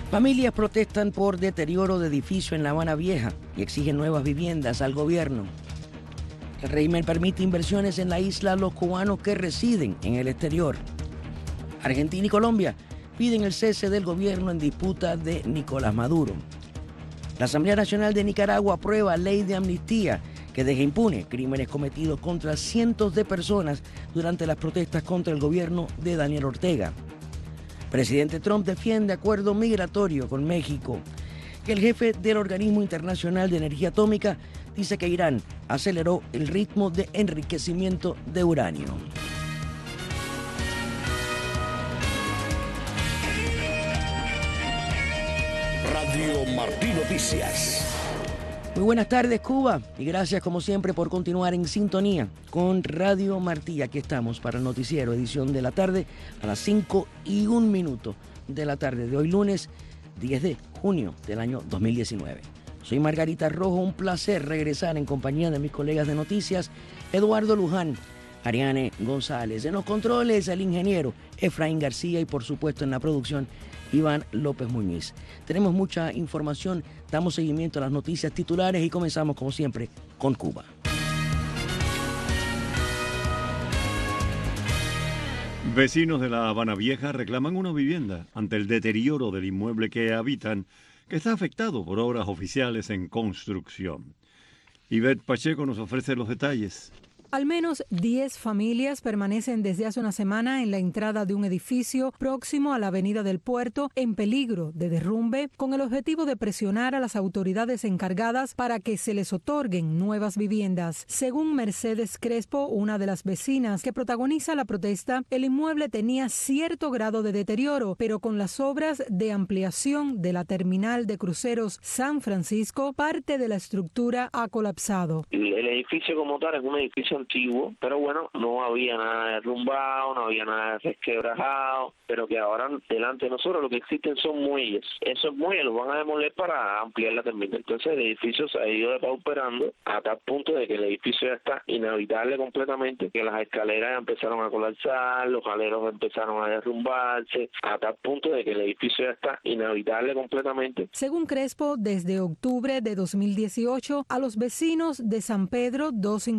Familias protestan por deterioro de edificio en La Habana Vieja y exigen nuevas viviendas al gobierno. El régimen permite inversiones en la isla a los cubanos que residen en el exterior. Argentina y Colombia piden el cese del gobierno en disputa de Nicolás Maduro. La Asamblea Nacional de Nicaragua aprueba ley de amnistía que deja impune crímenes cometidos contra cientos de personas durante las protestas contra el gobierno de Daniel Ortega. Presidente Trump defiende acuerdo migratorio con México. El jefe del Organismo Internacional de Energía Atómica dice que Irán aceleró el ritmo de enriquecimiento de uranio. Radio Martí Noticias. Muy buenas tardes, Cuba, y gracias como siempre por continuar en sintonía con Radio Martí. Aquí estamos para el noticiero, edición de la tarde a las 5:01 de la tarde de hoy, lunes 10 de junio del año 2019. Soy Margarita Rojo, un placer regresar en compañía de mis colegas de noticias, Eduardo Luján, Ariane González. En los controles, el ingeniero Efraín García y por supuesto en la producción, Iván López Muñiz. Tenemos mucha información, damos seguimiento a las noticias titulares y comenzamos como siempre con Cuba. Vecinos de La Habana Vieja reclaman una vivienda ante el deterioro del inmueble que habitan, que está afectado por obras oficiales en construcción. Ivette Pacheco nos ofrece los detalles. Al menos 10 familias permanecen desde hace una semana en la entrada de un edificio próximo a la Avenida del Puerto en peligro de derrumbe, con el objetivo de presionar a las autoridades encargadas para que se les otorguen nuevas viviendas. Según Mercedes Crespo, una de las vecinas que protagoniza la protesta, el inmueble tenía cierto grado de deterioro, pero con las obras de ampliación de la terminal de cruceros San Francisco, parte de la estructura ha colapsado. El edificio como tal es un edificio antiguo, pero bueno, no había nada derrumbado, no había nada resquebrajado, pero que ahora delante de nosotros lo que existen son muelles. Esos muelles los van a demoler para ampliar la terminal. Entonces el edificio se ha ido depauperando a tal punto de que el edificio ya está inhabitable completamente, que las escaleras empezaron a colapsar, los aleros empezaron a derrumbarse, a tal punto de que el edificio ya está inhabitable completamente. Según Crespo, desde octubre de 2018, a los vecinos de San Pedro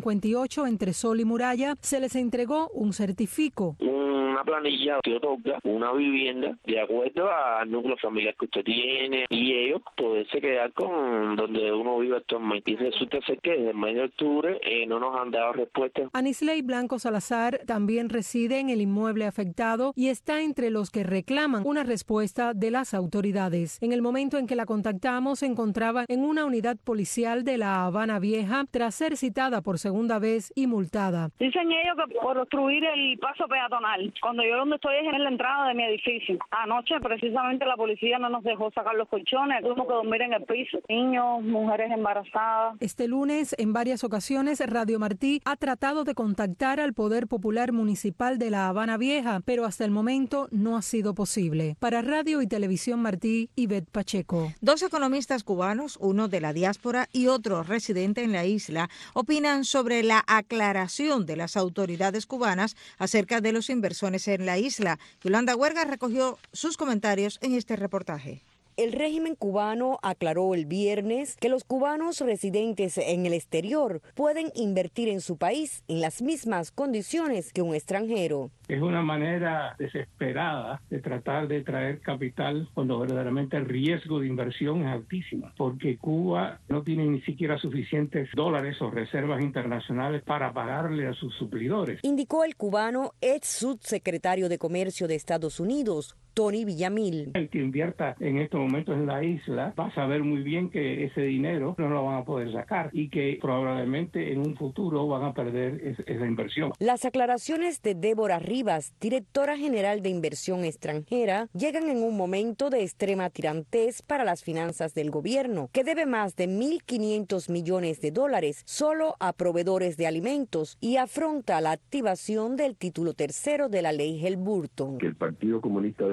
258 entre Sol y Muralla se les entregó un certifico. Una planilla que otorga una vivienda de acuerdo al núcleo familiar que usted tiene y ellos poderse quedar con donde uno vive actualmente. Y resulta ser que desde el mes de octubre no nos han dado respuesta. Anisley Blanco Salazar también reside en el inmueble afectado y está entre los que reclaman una respuesta de las autoridades. En el momento en que la contactamos se encontraba en una unidad policial de La Habana Vieja tras ser citada por segunda vez y multada. Dicen ellos que por obstruir el paso peatonal, cuando yo donde estoy es en la entrada de mi edificio. Anoche precisamente la policía no nos dejó sacar los colchones, tuvimos que dormir en el piso, niños, mujeres embarazadas. Este lunes, en varias ocasiones, Radio Martí ha tratado de contactar al Poder Popular Municipal de La Habana Vieja, pero hasta el momento no ha sido posible. Para Radio y Televisión Martí, Ivette Pacheco. 2 economistas cubanos, uno de la diáspora y otro residente en la isla, opinan sobre la aclaración de las autoridades cubanas acerca de los inversores en la isla. Yolanda Huerga recogió sus comentarios en este reportaje. El régimen cubano aclaró el viernes que los cubanos residentes en el exterior pueden invertir en su país en las mismas condiciones que un extranjero. Es una manera desesperada de tratar de traer capital cuando verdaderamente el riesgo de inversión es altísimo, porque Cuba no tiene ni siquiera suficientes dólares o reservas internacionales para pagarle a sus suplidores. Indicó el cubano ex subsecretario de Comercio de Estados Unidos, Tony Villamil. El que invierta en estos momentos en la isla va a saber muy bien que ese dinero no lo van a poder sacar y que probablemente en un futuro van a perder esa inversión. Las aclaraciones de Débora Rivas, directora general de Inversión Extranjera, llegan en un momento de extrema tirantez para las finanzas del gobierno, que debe más de $1.500 millones solo a proveedores de alimentos y afronta la activación del título tercero de la ley Helburton. Que el Partido Comunista de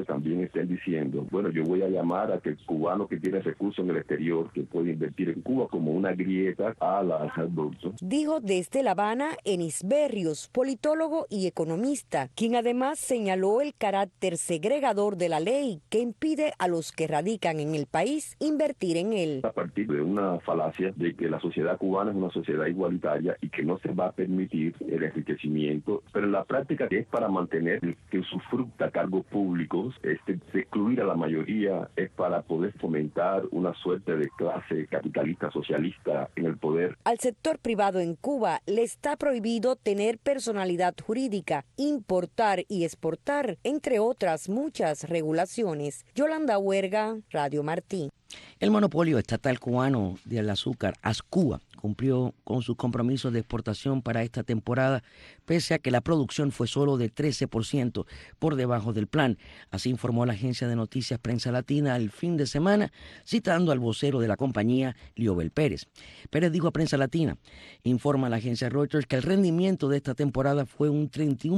también estén diciendo, bueno, yo voy a llamar a que el cubano que tiene recursos en el exterior, que puede invertir en Cuba como una grieta a la Burton. Dijo desde La Habana Enis Berrios, politólogo y economista, quien además señaló el carácter segregador de la ley que impide a los que radican en el país invertir en él. A partir de una falacia de que la sociedad cubana es una sociedad igualitaria y que no se va a permitir el enriquecimiento, pero en la práctica que es para mantener el que usufructa cargos públicos, de excluir a la mayoría, es para poder fomentar una suerte de clase capitalista socialista en el poder. Al sector privado en Cuba le está prohibido tener personalidad jurídica, importar y exportar, entre otras muchas regulaciones. Yolanda Huerga, Radio Martí. El monopolio estatal cubano del azúcar, Ascuba, cumplió con sus compromisos de exportación para esta temporada, pese a que la producción fue solo de 13% por debajo del plan. Así informó la agencia de noticias Prensa Latina el fin de semana, citando al vocero de la compañía, Liobel Pérez. Pérez dijo a Prensa Latina, informa la agencia Reuters, que el rendimiento de esta temporada fue un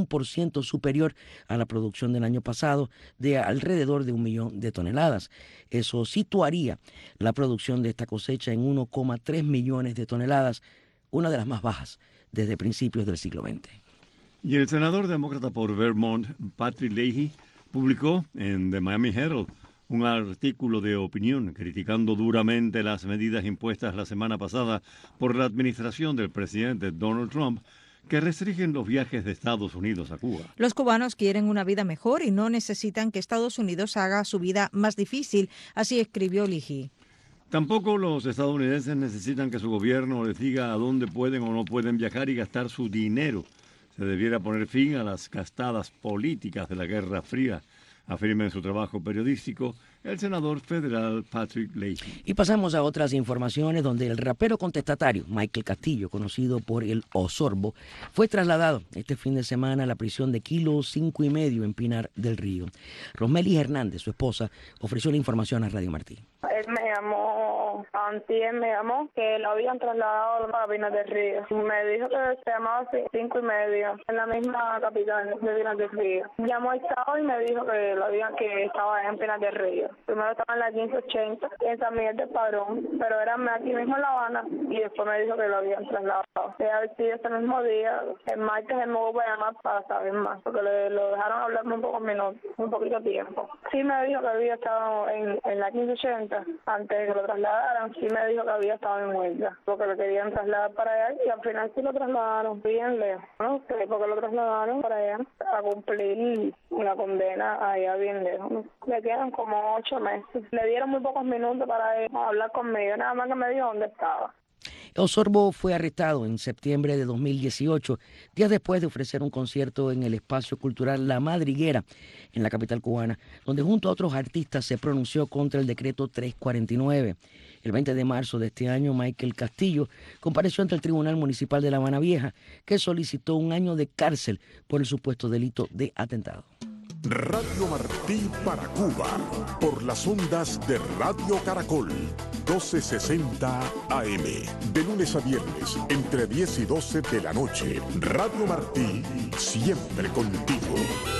31% superior a la producción del año pasado, de alrededor de 1 millón de toneladas. Eso situaría la producción de esta cosecha en 1,3 millones de toneladas, una de las más bajas desde principios del siglo XX. Y el senador demócrata por Vermont, Patrick Leahy, publicó en The Miami Herald un artículo de opinión criticando duramente las medidas impuestas la semana pasada por la administración del presidente Donald Trump, que restringen los viajes de Estados Unidos a Cuba. Los cubanos quieren una vida mejor y no necesitan que Estados Unidos haga su vida más difícil, así escribió Leahy. Tampoco los estadounidenses necesitan que su gobierno les diga a dónde pueden o no pueden viajar y gastar su dinero. Se debiera poner fin a las gastadas políticas de la Guerra Fría, afirma en su trabajo periodístico el senador federal Patrick Leahy. Y pasamos a otras informaciones donde el rapero contestatario Michael Castillo, conocido por el Osorbo, fue trasladado este fin de semana a la prisión de Kilo 5.5 en Pinar del Río. Rosmeli Hernández, su esposa, ofreció la información a Radio Martí. Él me llamó, antier me llamó, que lo habían trasladado a Pinar del Río. Me dijo que se llamaba 5.5, en la misma capital de Pinar del Río. Llamó al Estado y me dijo que estaba en Pinar del Río. Primero estaba en la 1580, en San Miguel del Padrón, pero era aquí mismo en La Habana, y después me dijo que lo habían trasladado. A ver si ese mismo día, el martes, él me vuelve a llamar para saber más, porque lo dejaron hablarme un poquito tiempo. Sí me dijo que había estado en la 1580, antes de que lo trasladaran, sí me dijo que había estado en huelga, porque lo querían trasladar para allá, y al final sí lo trasladaron bien lejos, ¿no? Porque lo trasladaron para allá a cumplir una condena allá bien lejos, ¿no? Le quedan como 8 meses. Le dieron muy pocos minutos para hablar conmigo, nada más que me dijo dónde estaba. Osorbo fue arrestado en septiembre de 2018, días después de ofrecer un concierto en el espacio cultural La Madriguera, en la capital cubana, donde junto a otros artistas se pronunció contra el decreto 349. El 20 de marzo de este año, Michael Castillo compareció ante el Tribunal Municipal de La Habana Vieja, que solicitó 1 año de cárcel por el supuesto delito de atentado. Radio Martí para Cuba, por las ondas de Radio Caracol, 1260 AM, de lunes a viernes, entre 10 y 12 de la noche. Radio Martí, siempre contigo.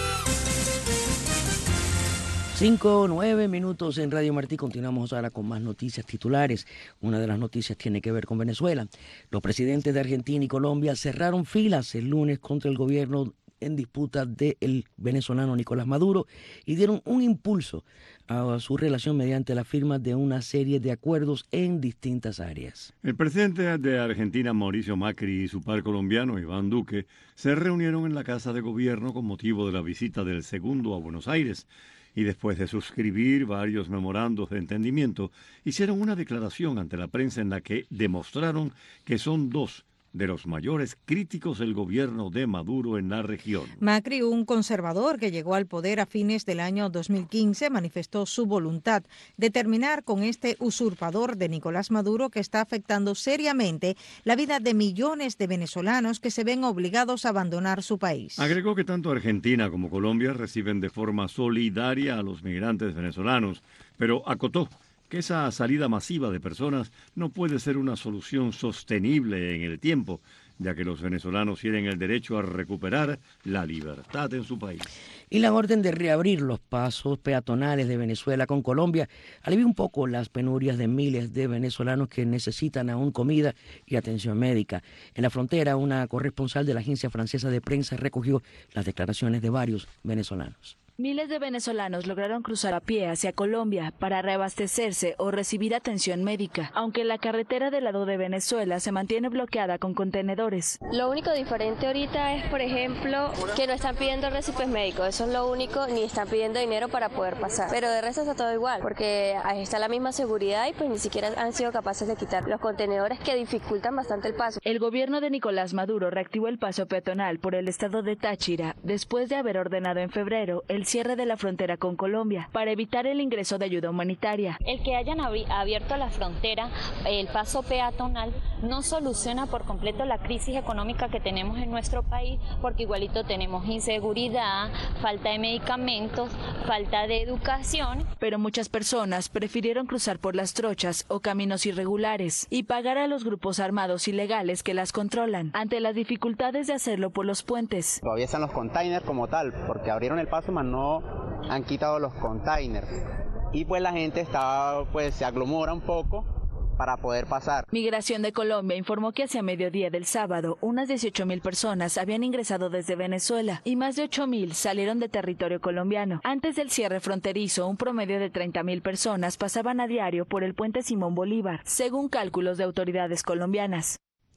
5:09 minutos en Radio Martí. Continuamos ahora con más noticias titulares. Una de las noticias tiene que ver con Venezuela. Los presidentes de Argentina y Colombia cerraron filas el lunes contra el gobierno en disputa del venezolano Nicolás Maduro y dieron un impulso a su relación mediante la firma de una serie de acuerdos en distintas áreas. El presidente de Argentina, Mauricio Macri, y su par colombiano, Iván Duque, se reunieron en la Casa de Gobierno con motivo de la visita del segundo a Buenos Aires y después de suscribir varios memorandos de entendimiento, hicieron una declaración ante la prensa en la que demostraron que son dos de los mayores críticos del gobierno de Maduro en la región. Macri, un conservador que llegó al poder a fines del año 2015, manifestó su voluntad de terminar con este usurpador de Nicolás Maduro que está afectando seriamente la vida de millones de venezolanos que se ven obligados a abandonar su país. Agregó que tanto Argentina como Colombia reciben de forma solidaria a los migrantes venezolanos, pero acotó que esa salida masiva de personas no puede ser una solución sostenible en el tiempo, ya que los venezolanos tienen el derecho a recuperar la libertad en su país. Y la orden de reabrir los pasos peatonales de Venezuela con Colombia alivia un poco las penurias de miles de venezolanos que necesitan aún comida y atención médica. En la frontera, una corresponsal de la agencia francesa de prensa recogió las declaraciones de varios venezolanos. Miles de venezolanos lograron cruzar a pie hacia Colombia para reabastecerse o recibir atención médica, aunque la carretera del lado de Venezuela se mantiene bloqueada con contenedores. Lo único diferente ahorita es, por ejemplo, que no están pidiendo récipes médicos, eso es lo único, ni están pidiendo dinero para poder pasar. Pero de resto está todo igual, porque ahí está la misma seguridad y pues ni siquiera han sido capaces de quitar los contenedores que dificultan bastante el paso. El gobierno de Nicolás Maduro reactivó el paso peatonal por el estado de Táchira después de haber ordenado en febrero el cierre de la frontera con Colombia para evitar el ingreso de ayuda humanitaria. El que hayan abierto la frontera, el paso peatonal, no soluciona por completo la crisis económica que tenemos en nuestro país, porque igualito tenemos inseguridad, falta de medicamentos, falta de educación. Pero muchas personas prefirieron cruzar por las trochas o caminos irregulares y pagar a los grupos armados ilegales que las controlan ante las dificultades de hacerlo por los puentes. Todavía están los containers como tal, porque abrieron el paso, mas no han quitado los containers y pues la gente se aglomera un poco para poder pasar. Migración de Colombia informó que hacia mediodía del sábado unas 18,000 personas habían ingresado desde Venezuela y más de 8,000 salieron de territorio colombiano. Antes del cierre fronterizo, un promedio de 30,000 personas pasaban a diario por el puente Simón Bolívar, según cálculos de autoridades colombianas.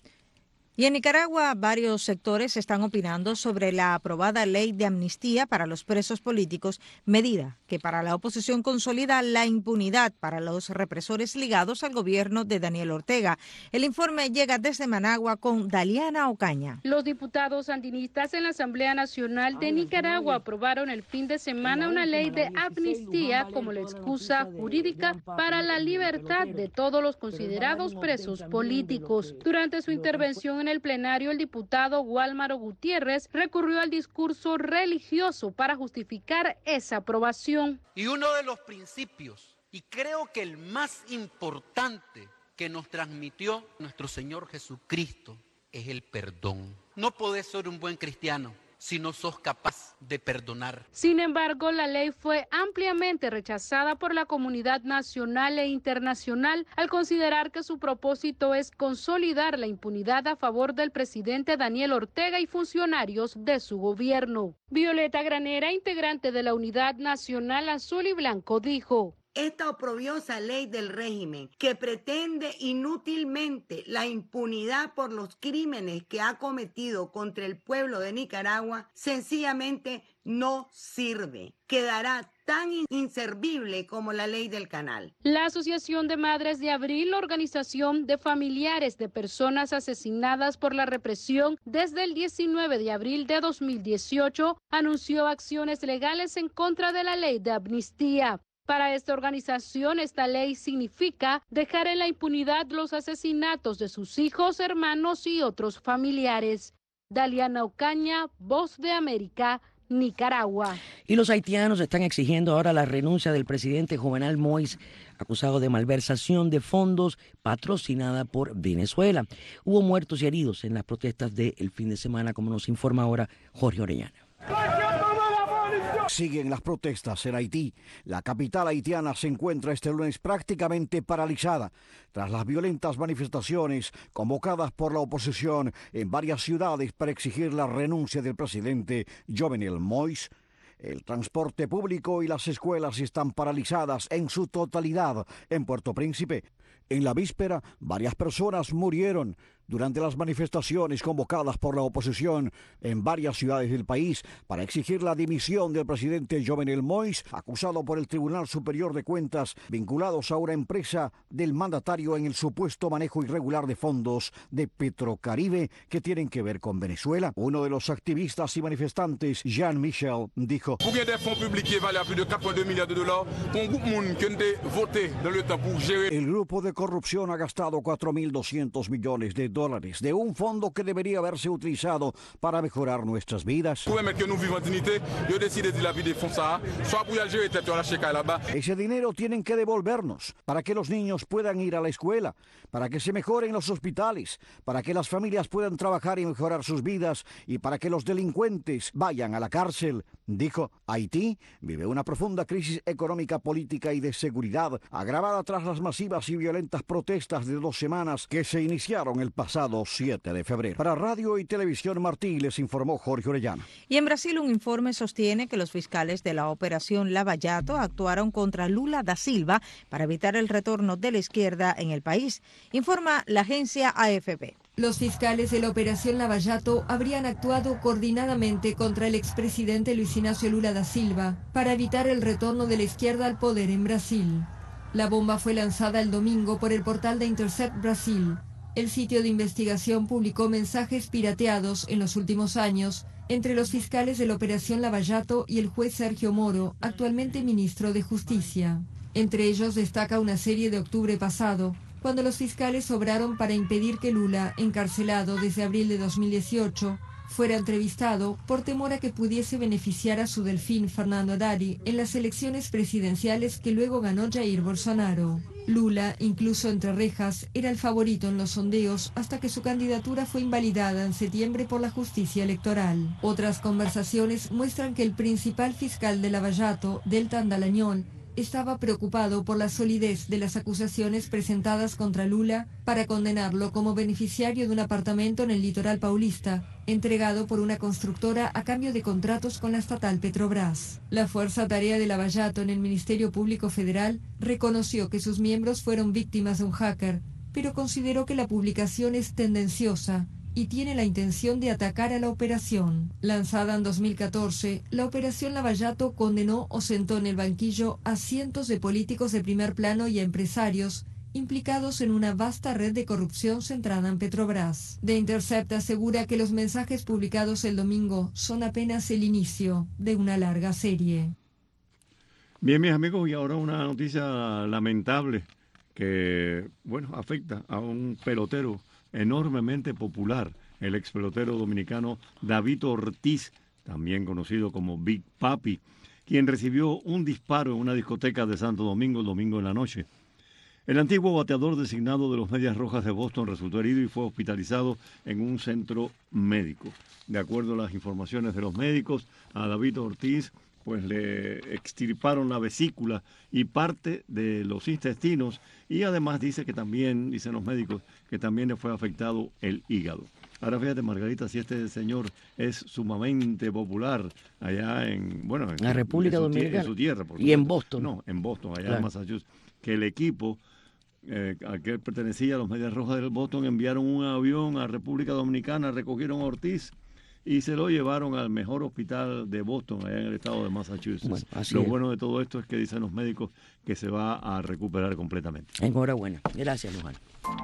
Y en Nicaragua, varios sectores están opinando sobre la aprobada ley de amnistía para los presos políticos, medida que para la oposición consolida la impunidad para los represores ligados al gobierno de Daniel Ortega. El informe llega desde Managua con Daliana Ocaña. Los diputados sandinistas en la Asamblea Nacional de Nicaragua aprobaron el fin de semana una ley de amnistía como la excusa jurídica para la libertad de todos los considerados presos políticos. Durante su intervención en el plenario, el diputado Guálmaro Gutiérrez recurrió al discurso religioso para justificar esa aprobación. Y uno de los principios, y creo que el más importante que nos transmitió nuestro Señor Jesucristo, es el perdón. No podés ser un buen cristiano si no sos capaz de perdonar. Sin embargo, la ley fue ampliamente rechazada por la comunidad nacional e internacional al considerar que su propósito es consolidar la impunidad a favor del presidente Daniel Ortega y funcionarios de su gobierno. Violeta Granera, integrante de la Unidad Nacional Azul y Blanco, dijo: esta oprobiosa ley del régimen que pretende inútilmente la impunidad por los crímenes que ha cometido contra el pueblo de Nicaragua sencillamente no sirve. Quedará tan inservible como la ley del canal. La Asociación de Madres de Abril, organización de familiares de personas asesinadas por la represión desde el 19 de abril de 2018, anunció acciones legales en contra de la ley de amnistía. Para esta organización, esta ley significa dejar en la impunidad los asesinatos de sus hijos, hermanos y otros familiares. Daliana Ocaña, Voz de América, Nicaragua. Y los haitianos están exigiendo ahora la renuncia del presidente Jovenel Moïse, acusado de malversación de fondos patrocinada por Venezuela. Hubo muertos y heridos en las protestas del fin de semana, como nos informa ahora Jorge Orellana. Siguen las protestas en Haití. La capital haitiana se encuentra este lunes prácticamente paralizada tras las violentas manifestaciones convocadas por la oposición en varias ciudades para exigir la renuncia del presidente Jovenel Moïse. El transporte público y las escuelas están paralizadas en su totalidad en Puerto Príncipe. En la víspera, varias personas murieron durante las manifestaciones convocadas por la oposición en varias ciudades del país para exigir la dimisión del presidente Jovenel Moïse, acusado por el Tribunal Superior de Cuentas, vinculados a una empresa del mandatario en el supuesto manejo irregular de fondos de Petrocaribe que tienen que ver con Venezuela. Uno de los activistas y manifestantes, Jean Michel, dijo: el grupo de corrupción ha gastado $4.200 millones dólares de un fondo que debería haberse utilizado para mejorar nuestras vidas. Ese dinero tienen que devolvernos para que los niños puedan ir a la escuela, para que se mejoren los hospitales, para que las familias puedan trabajar y mejorar sus vidas y para que los delincuentes vayan a la cárcel, dijo. Haití vive una profunda crisis económica, política y de seguridad, agravada tras las masivas y violentas protestas de 2 semanas que se iniciaron el pasado 7 de febrero. Para Radio y Televisión Martí les informó Jorge Orellana. Y en Brasil un informe sostiene que los fiscales de la Operación Lava Jato actuaron contra Lula da Silva para evitar el retorno de la izquierda en el país, informa la agencia AFP. Los fiscales de la Operación Lava Jato habrían actuado coordinadamente contra el expresidente Luis Ignacio Lula da Silva para evitar el retorno de la izquierda al poder en Brasil. La bomba fue lanzada el domingo por el portal de Intercept Brasil. El sitio de investigación publicó mensajes pirateados en los últimos años entre los fiscales de la Operación Lava Jato y el juez Sergio Moro, actualmente ministro de Justicia. Entre ellos destaca una serie de octubre pasado, cuando los fiscales obraron para impedir que Lula, encarcelado desde abril de 2018, fuera entrevistado por temor a que pudiese beneficiar a su delfín Fernando Haddad en las elecciones presidenciales que luego ganó Jair Bolsonaro. Lula, incluso entre rejas, era el favorito en los sondeos hasta que su candidatura fue invalidada en septiembre por la justicia electoral. Otras conversaciones muestran que el principal fiscal de Lava Jato, Deltan Dallagnol, estaba preocupado por la solidez de las acusaciones presentadas contra Lula para condenarlo como beneficiario de un apartamento en el litoral paulista, entregado por una constructora a cambio de contratos con la estatal Petrobras. La Fuerza Tarea de Lava Jato en el Ministerio Público Federal reconoció que sus miembros fueron víctimas de un hacker, pero consideró que la publicación es tendenciosa y tiene la intención de atacar a la operación. Lanzada en 2014, la Operación Lava Jato condenó o sentó en el banquillo a cientos de políticos de primer plano y a empresarios implicados en una vasta red de corrupción centrada en Petrobras. The Intercept asegura que los mensajes publicados el domingo son apenas el inicio de una larga serie. Bien, mis amigos, y ahora una noticia lamentable que, afecta a un pelotero enormemente popular, el ex pelotero dominicano David Ortiz, también conocido como Big Papi, quien recibió un disparo en una discoteca de Santo Domingo el domingo en la noche. El antiguo bateador designado de los Medias Rojas de Boston resultó herido y fue hospitalizado en un centro médico. De acuerdo a las informaciones de los médicos, a David Ortiz le extirparon la vesícula y parte de los intestinos, y además dicen los médicos, que también le fue afectado el hígado. Ahora fíjate, Margarita, si este señor es sumamente popular allá en la República Dominicana, en su tierra, y en Boston. No, en Boston, allá en Massachusetts, que el equipo al que pertenecía a los Medias Rojas del Boston enviaron un avión a República Dominicana, recogieron a Ortiz y se lo llevaron al mejor hospital de Boston, allá en el estado de Massachusetts. Bueno de todo esto es que dicen los médicos que se va a recuperar completamente. Enhorabuena. Gracias, Luján.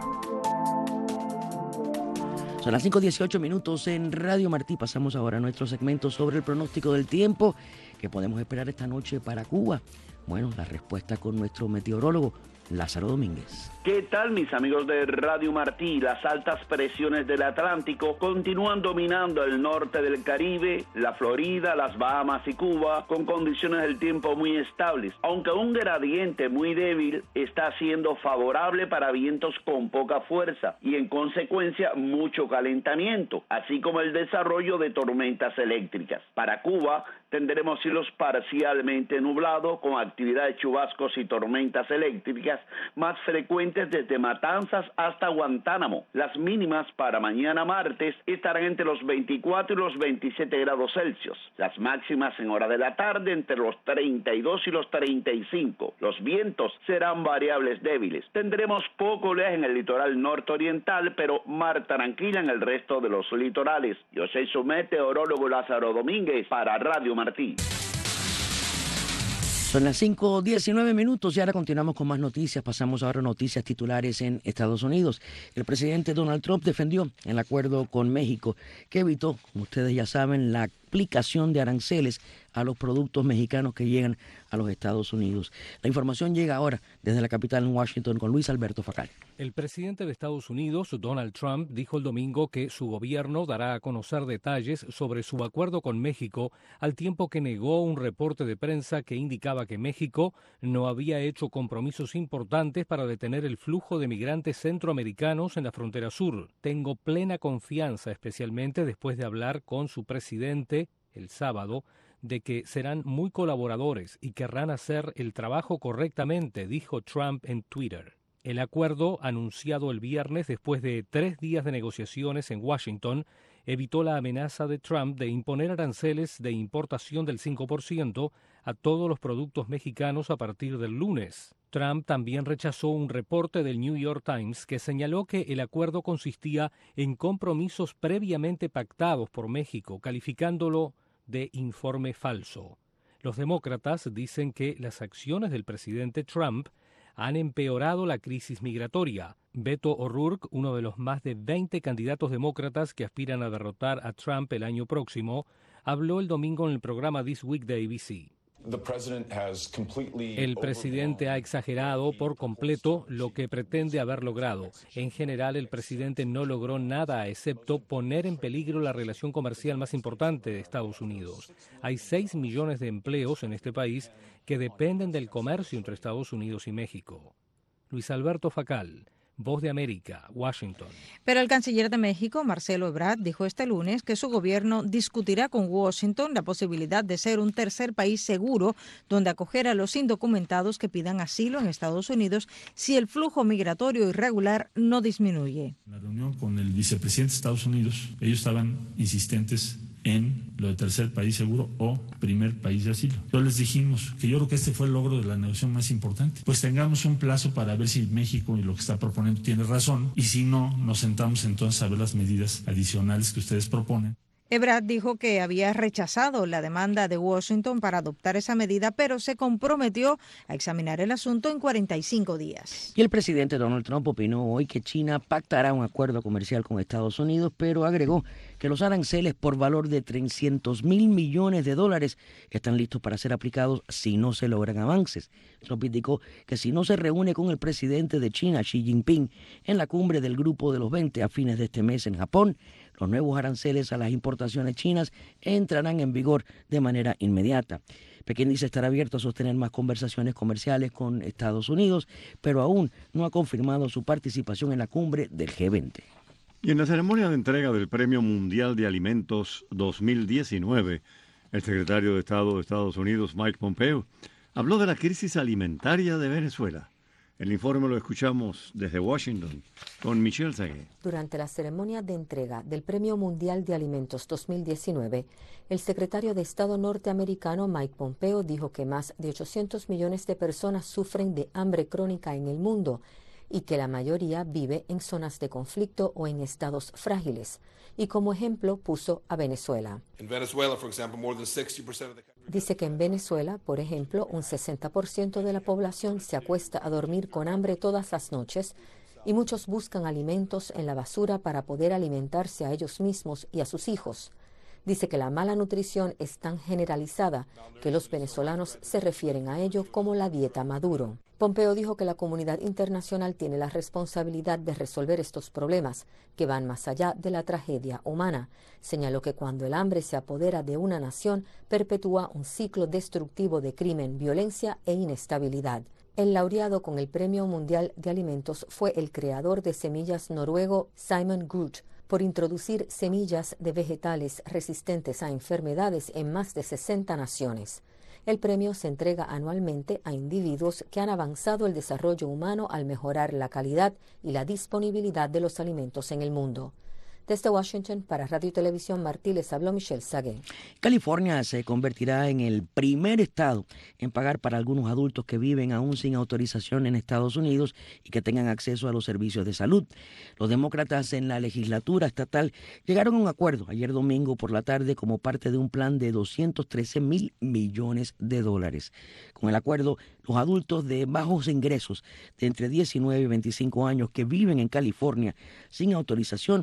Son las 5:18 en Radio Martí. Pasamos ahora a nuestro segmento sobre el pronóstico del tiempo que podemos esperar esta noche para Cuba. La respuesta con nuestro meteorólogo Lázaro Domínguez. ¿Qué tal, mis amigos de Radio Martí? Las altas presiones del Atlántico continúan dominando el norte del Caribe, la Florida, las Bahamas y Cuba, con condiciones del tiempo muy estables, aunque un gradiente muy débil está siendo favorable para vientos con poca fuerza y en consecuencia mucho calentamiento, así como el desarrollo de tormentas eléctricas. Para Cuba tendremos cielos parcialmente nublados con actividad de chubascos y tormentas eléctricas más frecuentes desde Matanzas hasta Guantánamo. Las mínimas para mañana martes estarán entre los 24 y los 27 grados Celsius. Las máximas en hora de la tarde entre los 32 y los 35. Los vientos serán variables débiles. Tendremos poco oleaje en el litoral nororiental, pero mar tranquila en el resto de los litorales. Yo soy su meteorólogo Lázaro Domínguez para Radio Martí. Son las 5:19 y ahora continuamos con más noticias. Pasamos ahora a noticias titulares en Estados Unidos. El presidente Donald Trump defendió el acuerdo con México que evitó, como ustedes ya saben, la aplicación de aranceles a los productos mexicanos que llegan a los Estados Unidos. La información llega ahora desde la capital en Washington con Luis Alberto Facal. El presidente de Estados Unidos, Donald Trump, dijo el domingo que su gobierno dará a conocer detalles sobre su acuerdo con México, al tiempo que negó un reporte de prensa que indicaba que México no había hecho compromisos importantes para detener el flujo de migrantes centroamericanos en la frontera sur. Tengo plena confianza, especialmente después de hablar con su presidente el sábado, de que serán muy colaboradores y querrán hacer el trabajo correctamente, dijo Trump en Twitter. El acuerdo, anunciado el viernes después de 3 días de negociaciones en Washington, evitó la amenaza de Trump de imponer aranceles de importación del 5% a todos los productos mexicanos a partir del lunes. Trump también rechazó un reporte del New York Times que señaló que el acuerdo consistía en compromisos previamente pactados por México, calificándolo de informe falso. Los demócratas dicen que las acciones del presidente Trump han empeorado la crisis migratoria. Beto O'Rourke, uno de los más de 20 candidatos demócratas que aspiran a derrotar a Trump el año próximo, habló el domingo en el programa This Week de ABC. El presidente ha exagerado por completo lo que pretende haber logrado. En general, el presidente no logró nada excepto poner en peligro la relación comercial más importante de Estados Unidos. Hay 6 millones de empleos en este país que dependen del comercio entre Estados Unidos y México. Luis Alberto Facal, Voz de América, Washington. Pero el canciller de México, Marcelo Ebrard, dijo este lunes que su gobierno discutirá con Washington la posibilidad de ser un tercer país seguro donde acoger a los indocumentados que pidan asilo en Estados Unidos si el flujo migratorio irregular no disminuye. En la reunión con el vicepresidente de Estados Unidos, ellos estaban insistentes en lo de tercer país seguro o primer país de asilo. Entonces les dijimos que yo creo que este fue el logro de la negociación más importante. Pues tengamos un plazo para ver si México y lo que está proponiendo tiene razón, y si no, nos sentamos entonces a ver las medidas adicionales que ustedes proponen. Ebrard dijo que había rechazado la demanda de Washington para adoptar esa medida, pero se comprometió a examinar el asunto en 45 días. Y el presidente Donald Trump opinó hoy que China pactará un acuerdo comercial con Estados Unidos, pero agregó que los aranceles por valor de $300 mil millones están listos para ser aplicados si no se logran avances. Trump indicó que si no se reúne con el presidente de China, Xi Jinping, en la cumbre del Grupo de los 20 a fines de este mes en Japón, los nuevos aranceles a las importaciones chinas entrarán en vigor de manera inmediata. Pekín dice estar abierto a sostener más conversaciones comerciales con Estados Unidos, pero aún no ha confirmado su participación en la cumbre del G20. Y en la ceremonia de entrega del Premio Mundial de Alimentos 2019, el secretario de Estado de Estados Unidos, Mike Pompeo, habló de la crisis alimentaria de Venezuela. El informe lo escuchamos desde Washington con Michelle Sagué. Durante la ceremonia de entrega del Premio Mundial de Alimentos 2019, el secretario de Estado norteamericano Mike Pompeo dijo que más de 800 millones de personas sufren de hambre crónica en el mundo y que la mayoría vive en zonas de conflicto o en estados frágiles. Y como ejemplo puso a Venezuela. Dice que en Venezuela, por ejemplo, un 60% de la población se acuesta a dormir con hambre todas las noches y muchos buscan alimentos en la basura para poder alimentarse a ellos mismos y a sus hijos. Dice que la mala nutrición es tan generalizada que los venezolanos se refieren a ello como la dieta Maduro. Pompeo dijo que la comunidad internacional tiene la responsabilidad de resolver estos problemas, que van más allá de la tragedia humana. Señaló que cuando el hambre se apodera de una nación, perpetúa un ciclo destructivo de crimen, violencia e inestabilidad. El laureado con el Premio Mundial de Alimentos fue el creador de semillas noruego Simon Groot, por introducir semillas de vegetales resistentes a enfermedades en más de 60 naciones. El premio se entrega anualmente a individuos que han avanzado el desarrollo humano al mejorar la calidad y la disponibilidad de los alimentos en el mundo. Desde Washington, para Radio y Televisión Martí, les habló Michelle Sagué. California se convertirá en el primer estado en pagar para algunos adultos que viven aún sin autorización en Estados Unidos y que tengan acceso a los servicios de salud. Los demócratas en la legislatura estatal llegaron a un acuerdo ayer domingo por la tarde como parte de un plan de $213 mil millones. Con el acuerdo, los adultos de bajos ingresos de entre 19 y 25 años que viven en California sin autorización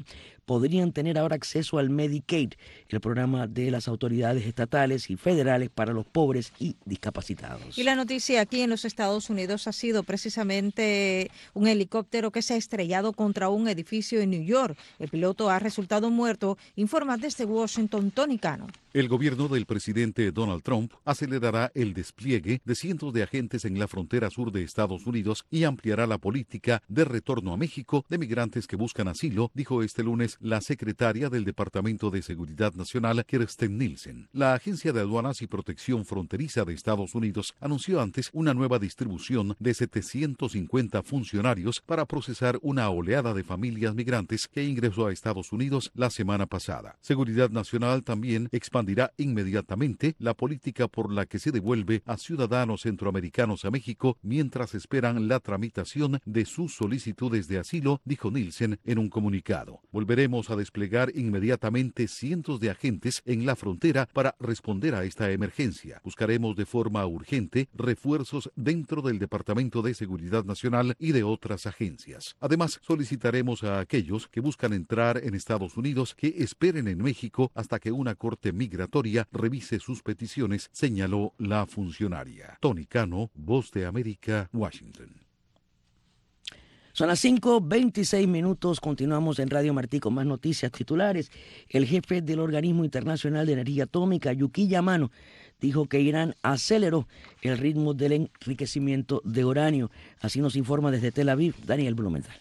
podrían tener ahora acceso al Medicaid, el programa de las autoridades estatales y federales para los pobres y discapacitados. Y la noticia aquí en los Estados Unidos ha sido precisamente un helicóptero que se ha estrellado contra un edificio en New York. El piloto ha resultado muerto, informa desde Washington Tony Cano. El gobierno del presidente Donald Trump acelerará el despliegue de cientos de agentes en la frontera sur de Estados Unidos y ampliará la política de retorno a México de migrantes que buscan asilo, dijo este lunes la secretaria del Departamento de Seguridad Nacional, Kirstjen Nielsen. La Agencia de Aduanas y Protección Fronteriza de Estados Unidos anunció antes una nueva distribución de 750 funcionarios para procesar una oleada de familias migrantes que ingresó a Estados Unidos la semana pasada. Seguridad Nacional también expandirá inmediatamente la política por la que se devuelve a ciudadanos centroamericanos a México mientras esperan la tramitación de sus solicitudes de asilo, dijo Nielsen en un comunicado. Volveremos a desplegar inmediatamente cientos de agentes en la frontera para responder a esta emergencia. Buscaremos de forma urgente refuerzos dentro del Departamento de Seguridad Nacional y de otras agencias. Además, solicitaremos a aquellos que buscan entrar en Estados Unidos que esperen en México hasta que una corte migratoria revise sus peticiones, señaló la funcionaria. Tony Cano, Voz de América, Washington. Son las 5:26. Continuamos en Radio Martí con más noticias titulares. El jefe del Organismo Internacional de Energía Atómica, Yukiya Amano, dijo que Irán aceleró el ritmo del enriquecimiento de uranio. Así nos informa desde Tel Aviv Daniel Blumenthal.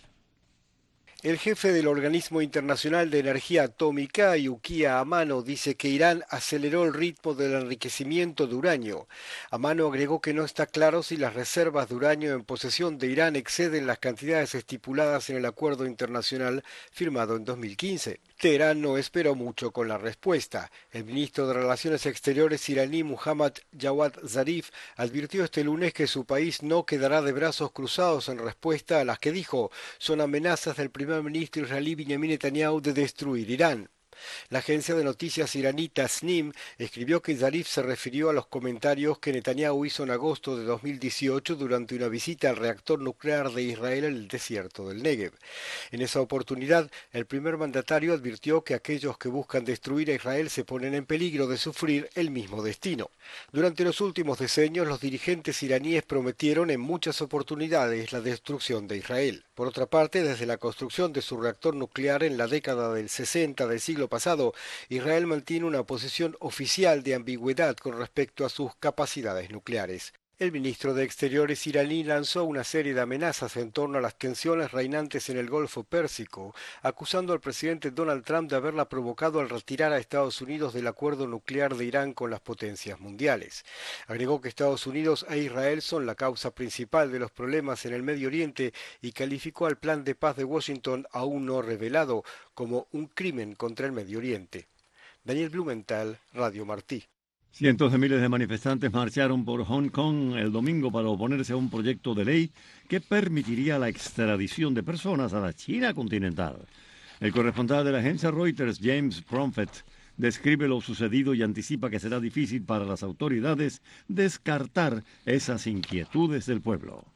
El jefe del Organismo Internacional de Energía Atómica, Yukiya Amano, dice que Irán aceleró el ritmo del enriquecimiento de uranio. Amano agregó que no está claro si las reservas de uranio en posesión de Irán exceden las cantidades estipuladas en el acuerdo internacional firmado en 2015. Teherán no esperó mucho con la respuesta. El ministro de Relaciones Exteriores iraní Muhammad Jawad Zarif advirtió este lunes que su país no quedará de brazos cruzados en respuesta a las que dijo son amenazas del primer ministro israelí Benjamin Netanyahu de destruir Irán. La agencia de noticias iraní Tasnim escribió que Zarif se refirió a los comentarios que Netanyahu hizo en agosto de 2018 durante una visita al reactor nuclear de Israel en el desierto del Negev. En esa oportunidad, el primer mandatario advirtió que aquellos que buscan destruir a Israel se ponen en peligro de sufrir el mismo destino. Durante los últimos decenios, los dirigentes iraníes prometieron en muchas oportunidades la destrucción de Israel. Por otra parte, desde la construcción de su reactor nuclear en la década del 60 del siglo pasado, Israel mantiene una posición oficial de ambigüedad con respecto a sus capacidades nucleares. El ministro de Exteriores iraní lanzó una serie de amenazas en torno a las tensiones reinantes en el Golfo Pérsico, acusando al presidente Donald Trump de haberla provocado al retirar a Estados Unidos del acuerdo nuclear de Irán con las potencias mundiales. Agregó que Estados Unidos e Israel son la causa principal de los problemas en el Medio Oriente y calificó al plan de paz de Washington, aún no revelado, como un crimen contra el Medio Oriente. Daniel Blumenthal, Radio Martí. Cientos de miles de manifestantes marcharon por Hong Kong el domingo para oponerse a un proyecto de ley que permitiría la extradición de personas a la China continental. El corresponsal de la agencia Reuters, James Bromfett, describe lo sucedido y anticipa que será difícil para las autoridades descartar esas inquietudes del pueblo.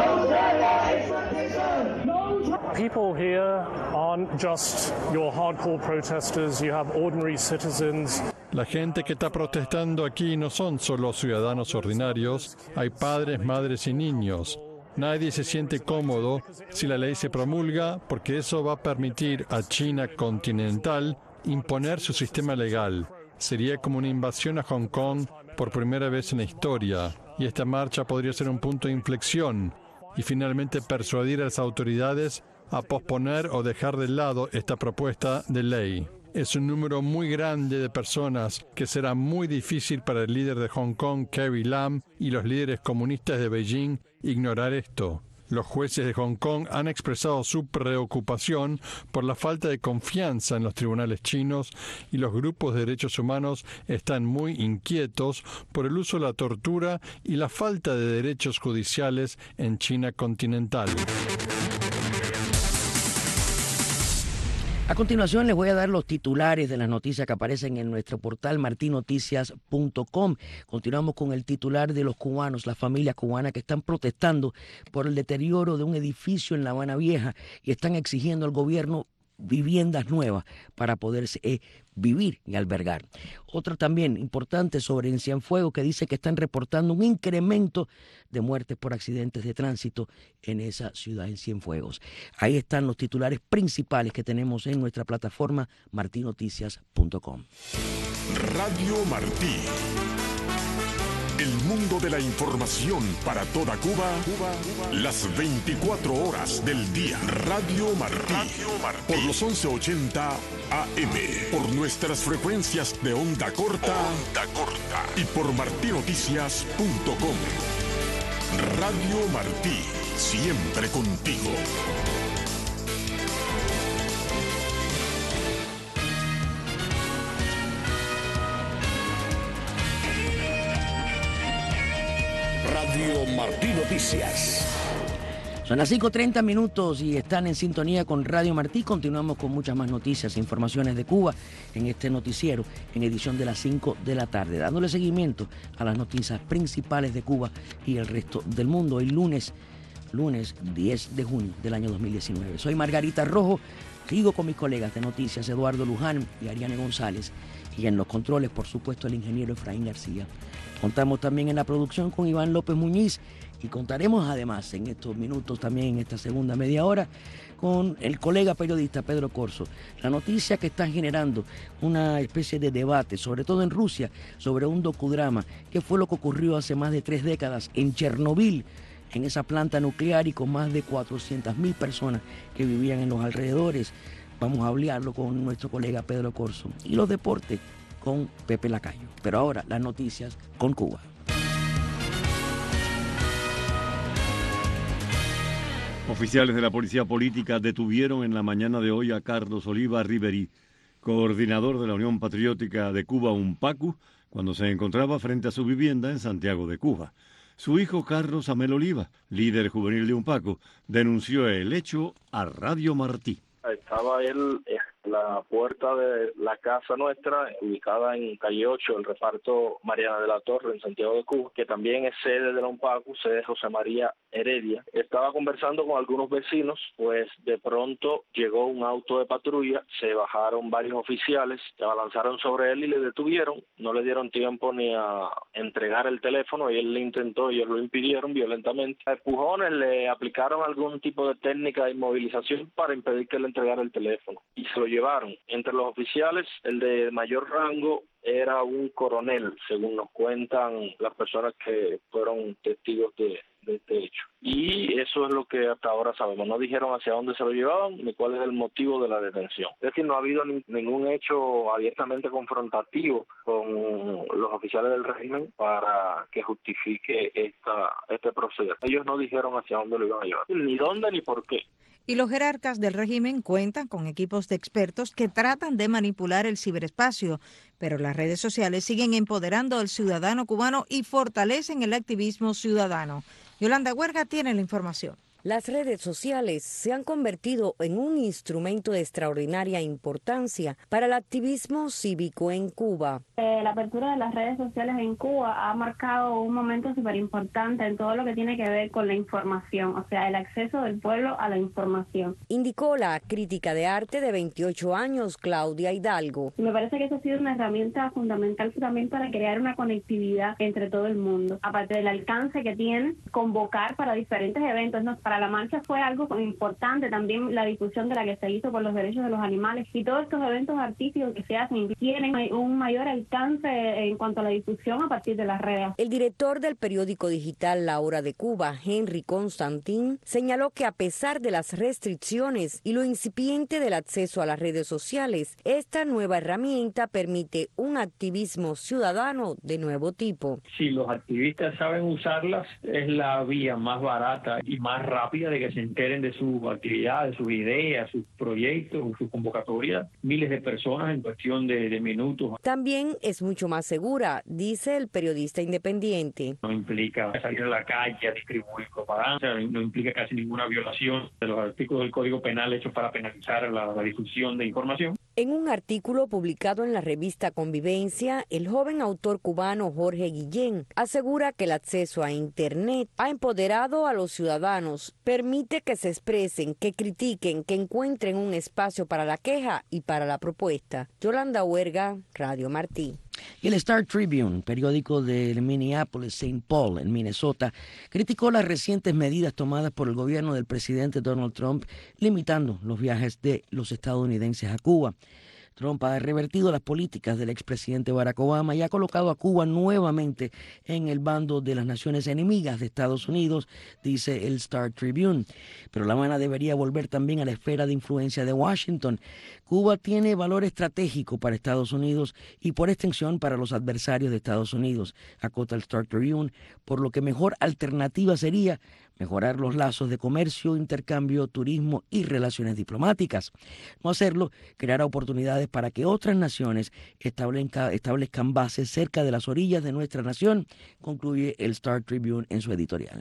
People here aren't just your hardcore protesters, you have ordinary citizens. La gente que está protestando aquí no son solo ciudadanos ordinarios, hay padres, madres y niños. Nadie se siente cómodo si la ley se promulga porque eso va a permitir a China continental imponer su sistema legal. Sería como una invasión a Hong Kong por primera vez en la historia, y esta marcha podría ser un punto de inflexión y finalmente persuadir a las autoridades a posponer o dejar de lado esta propuesta de ley. Es un número muy grande de personas que será muy difícil para el líder de Hong Kong, Carrie Lam, y los líderes comunistas de Beijing ignorar esto. Los jueces de Hong Kong han expresado su preocupación por la falta de confianza en los tribunales chinos y los grupos de derechos humanos están muy inquietos por el uso de la tortura y la falta de derechos judiciales en China continental. A continuación les voy a dar los titulares de las noticias que aparecen en nuestro portal martinoticias.com. Continuamos con el titular de los cubanos, las familias cubanas que están protestando por el deterioro de un edificio en La Habana Vieja y están exigiendo al gobierno viviendas nuevas para poder vivir y albergar. Otra también importante sobre en Cienfuegos, que dice que están reportando un incremento de muertes por accidentes de tránsito en esa ciudad, en Cienfuegos. Ahí están los titulares principales que tenemos en nuestra plataforma martinoticias.com. Radio Martí. El mundo de la información para toda Cuba, las 24 horas del día. Radio Martí. Por los 1180 AM. Por nuestras frecuencias de onda corta. Y por martinoticias.com. Radio Martí. Siempre contigo. Radio Martí Noticias. Son las 5:30 minutos y están en sintonía con Radio Martí. Continuamos con muchas más noticias e informaciones de Cuba en este noticiero en edición de las 5 de la tarde, dándole seguimiento a las noticias principales de Cuba y el resto del mundo. Hoy lunes 10 de junio del año 2019. Soy Margarita Rojo, sigo con mis colegas de noticias Eduardo Luján y Ariane González, y en los controles, por supuesto, el ingeniero Efraín García. Contamos también en la producción con Iván López Muñiz y contaremos además en estos minutos, también en esta segunda media hora, con el colega periodista Pedro Corso. La noticia que está generando una especie de debate, sobre todo en Rusia, sobre un docudrama, que fue lo que ocurrió hace más de 3 décadas en Chernobyl, en esa planta nuclear, y con más de 400.000 personas que vivían en los alrededores. Vamos a hablarlo con nuestro colega Pedro Corso. Y los deportes con Pepe Lacayo. Pero ahora las noticias con Cuba. Oficiales de la Policía Política detuvieron en la mañana de hoy a Carlos Oliva Riveri, coordinador de la Unión Patriótica de Cuba, UNPACU, cuando se encontraba frente a su vivienda en Santiago de Cuba. Su hijo Carlos Amel Oliva, líder juvenil de UNPACU, denunció el hecho a Radio Martí. Estaba él en la puerta de la casa nuestra, ubicada en calle 8, el reparto Mariana de la Torre, en Santiago de Cuba, que también es sede de la UNPACU, sede de José María Heredia. Estaba conversando con algunos vecinos, pues de pronto llegó un auto de patrulla, se bajaron varios oficiales, se abalanzaron sobre él y le detuvieron. No le dieron tiempo ni a entregar el teléfono, y él le intentó, ellos lo impidieron violentamente. A empujones le aplicaron algún tipo de técnica de inmovilización para impedir que le entregara el teléfono, y se lo llevaron. Entre los oficiales, el de mayor rango era un coronel, según nos cuentan las personas que fueron testigos de este hecho. Y eso es lo que hasta ahora sabemos. No dijeron hacia dónde se lo llevaban ni cuál es el motivo de la detención. Es decir, no ha habido ningún hecho abiertamente confrontativo con los oficiales del régimen para que justifique este proceder. Ellos no dijeron hacia dónde lo iban a llevar, ni dónde ni por qué. Y los jerarcas del régimen cuentan con equipos de expertos que tratan de manipular el ciberespacio, pero las redes sociales siguen empoderando al ciudadano cubano y fortalecen el activismo ciudadano. Yolanda Huerga tiene la información. Las redes sociales se han convertido en un instrumento de extraordinaria importancia para el activismo cívico en Cuba. La apertura de las redes sociales en Cuba ha marcado un momento súper importante en todo lo que tiene que ver con la información, o sea, el acceso del pueblo a la información. Indicó la crítica de arte de 28 años, Claudia Hidalgo. Me parece que eso ha sido una herramienta fundamental también para crear una conectividad entre todo el mundo. Aparte del alcance que tiene, convocar para diferentes eventos, ¿no? Para la marcha fue algo importante, también la difusión de la que se hizo por los derechos de los animales, y todos estos eventos artísticos que se hacen tienen un mayor alcance en cuanto a la difusión a partir de las redes. El director del periódico digital La Hora de Cuba, Henry Constantin, señaló que a pesar de las restricciones y lo incipiente del acceso a las redes sociales, esta nueva herramienta permite un activismo ciudadano de nuevo tipo. Si los activistas saben usarlas, es la vía más barata y más rápida de que se enteren de sus actividades, sus ideas, sus proyectos, sus convocatorias, miles de personas en cuestión de minutos. También es mucho más segura, dice el periodista independiente. No implica salir a la calle a distribuir propaganda, no implica casi ninguna violación de los artículos del Código Penal hechos para penalizar la difusión de información. En un artículo publicado en la revista Convivencia, el joven autor cubano Jorge Guillén asegura que el acceso a Internet ha empoderado a los ciudadanos, permite que se expresen, que critiquen, que encuentren un espacio para la queja y para la propuesta. Yolanda Huerga, Radio Martí. El Star Tribune, periódico del Minneapolis, St. Paul, en Minnesota, criticó las recientes medidas tomadas por el gobierno del presidente Donald Trump, limitando los viajes de los estadounidenses a Cuba. Trump ha revertido las políticas del expresidente Barack Obama y ha colocado a Cuba nuevamente en el bando de las naciones enemigas de Estados Unidos, dice el Star Tribune. Pero La Habana debería volver también a la esfera de influencia de Washington. Cuba tiene valor estratégico para Estados Unidos y por extensión para los adversarios de Estados Unidos, acota el Star Tribune, por lo que mejor alternativa sería mejorar los lazos de comercio, intercambio, turismo y relaciones diplomáticas. No hacerlo creará oportunidades para que otras naciones establezcan bases cerca de las orillas de nuestra nación, concluye el Star Tribune en su editorial.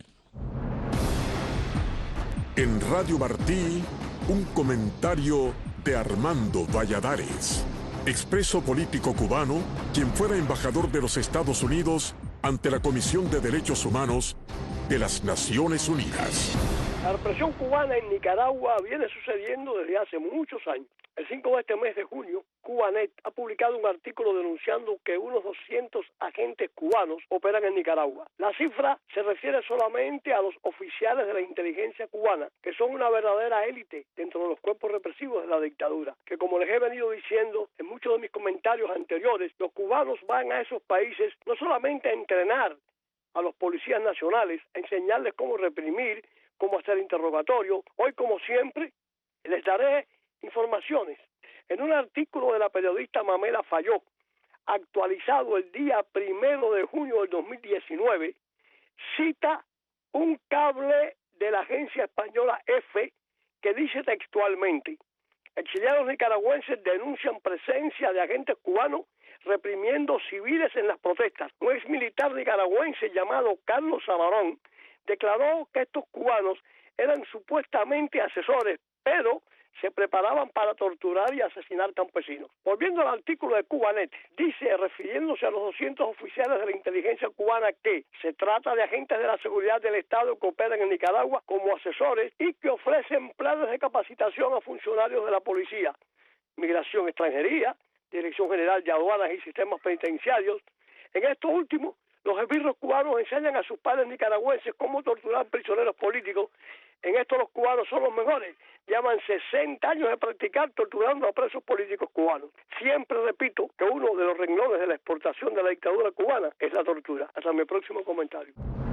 En Radio Martí, un comentario de Armando Valladares, expreso político cubano, quien fuera embajador de los Estados Unidos ante la Comisión de Derechos Humanos de las Naciones Unidas. La represión cubana en Nicaragua viene sucediendo desde hace muchos años. El 5 de este mes de junio, Cubanet ha publicado un artículo denunciando que unos 200 agentes cubanos operan en Nicaragua. La cifra se refiere solamente a los oficiales de la inteligencia cubana, que son una verdadera élite dentro de los cuerpos represivos de la dictadura, que como les he venido diciendo en muchos de mis comentarios anteriores, los cubanos van a esos países no solamente a entrenar a los policías nacionales, a enseñarles cómo reprimir, cómo hacer interrogatorio. Hoy, como siempre, les daré informaciones. En un artículo de la periodista Mamela Fayó, actualizado el día 1 de junio del 2019, cita un cable de la agencia española EFE que dice textualmente: exiliados nicaragüenses denuncian presencia de agentes cubanos reprimiendo civiles en las protestas. Un ex militar nicaragüense llamado Carlos Zamarón declaró que estos cubanos eran supuestamente asesores, pero se preparaban para torturar y asesinar campesinos. Volviendo al artículo de Cubanet, dice, refiriéndose a los 200 oficiales de la inteligencia cubana, que se trata de agentes de la seguridad del Estado que operan en Nicaragua como asesores y que ofrecen planes de capacitación a funcionarios de la policía, migración, extranjería, Dirección General de Aduanas y Sistemas Penitenciarios. En esto último, los esbirros cubanos enseñan a sus padres nicaragüenses cómo torturar prisioneros políticos. En esto los cubanos son los mejores. Llevan 60 años de practicar torturando a presos políticos cubanos. Siempre repito que uno de los renglones de la exportación de la dictadura cubana es la tortura. Hasta mi próximo comentario.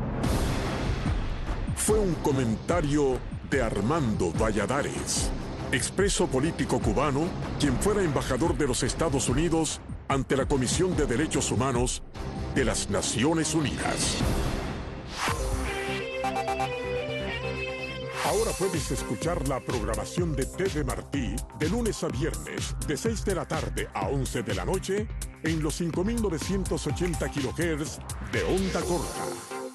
Fue un comentario de Armando Valladares, expreso político cubano, quien fuera embajador de los Estados Unidos ante la Comisión de Derechos Humanos de las Naciones Unidas. Ahora puedes escuchar la programación de TV Martí de lunes a viernes de 6 de la tarde a 11 de la noche en los 5.980 kHz de onda corta.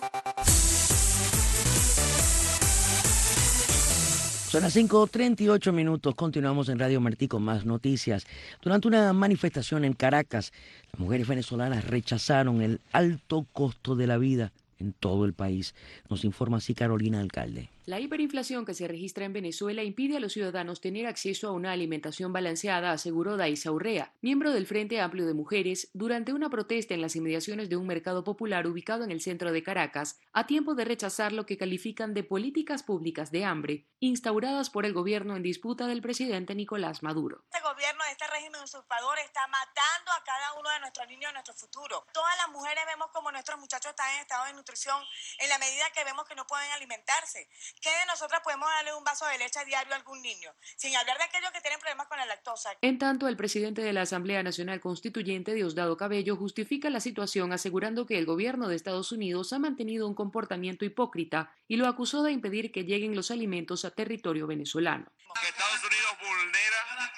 Son las 5:38 minutos. Continuamos en Radio Martí con más noticias. Durante una manifestación en Caracas, las mujeres venezolanas rechazaron el alto costo de la vida en todo el país. Nos informa así Carolina Alcalde. La hiperinflación que se registra en Venezuela impide a los ciudadanos tener acceso a una alimentación balanceada, aseguró Daisa Urrea, miembro del Frente Amplio de Mujeres, durante una protesta en las inmediaciones de un mercado popular ubicado en el centro de Caracas, a tiempo de rechazar lo que califican de políticas públicas de hambre, instauradas por el gobierno en disputa del presidente Nicolás Maduro. Este gobierno, este régimen usurpador, está matando a cada uno de nuestros niños, nuestro futuro. Todas las mujeres vemos como nuestros muchachos están en estado de nutrición en la medida que vemos que no pueden alimentarse. ¿Qué de nosotras podemos darle un vaso de leche diario a algún niño? Sin hablar de aquellos que tienen problemas con la lactosa. En tanto, el presidente de la Asamblea Nacional Constituyente, Diosdado Cabello, justifica la situación asegurando que el gobierno de Estados Unidos ha mantenido un comportamiento hipócrita y lo acusó de impedir que lleguen los alimentos a territorio venezolano. Que Estados Unidos vulnera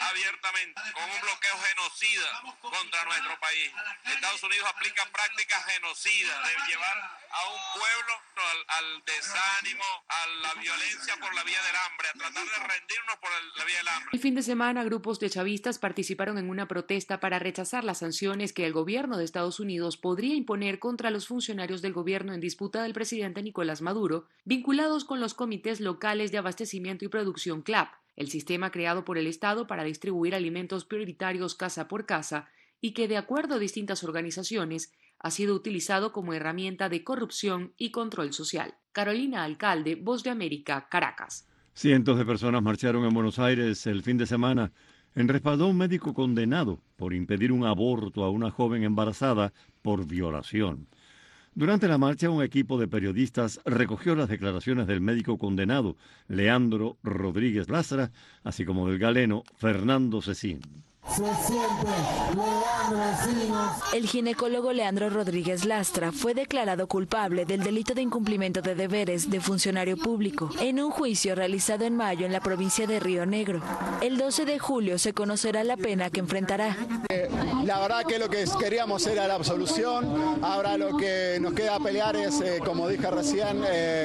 abiertamente con un bloqueo genocida contra nuestro país. Estados Unidos aplica prácticas genocidas de llevar a un pueblo al desánimo, a la violencia por la vía del hambre, a tratar de rendirnos por la vía del hambre. El fin de semana, grupos de chavistas participaron en una protesta para rechazar las sanciones que el gobierno de Estados Unidos podría imponer contra los funcionarios del gobierno en disputa del presidente Nicolás Maduro, vinculados con los comités locales de abastecimiento y producción CLAP, el sistema creado por el Estado para distribuir alimentos prioritarios casa por casa y que, de acuerdo a distintas organizaciones, ha sido utilizado como herramienta de corrupción y control social. Carolina Alcalde, Voz de América, Caracas. Cientos de personas marcharon en Buenos Aires el fin de semana en respaldo a un médico condenado por impedir un aborto a una joven embarazada por violación. Durante la marcha, un equipo de periodistas recogió las declaraciones del médico condenado, Leandro Rodríguez Lastra, así como del galeno Fernando Cecín. El ginecólogo Leandro Rodríguez Lastra fue declarado culpable del delito de incumplimiento de deberes de funcionario público en un juicio realizado en mayo en la provincia de Río Negro. El 12 de julio se conocerá la pena que enfrentará. La verdad que lo que queríamos era la absolución. Ahora lo que nos queda pelear es, como dije recién,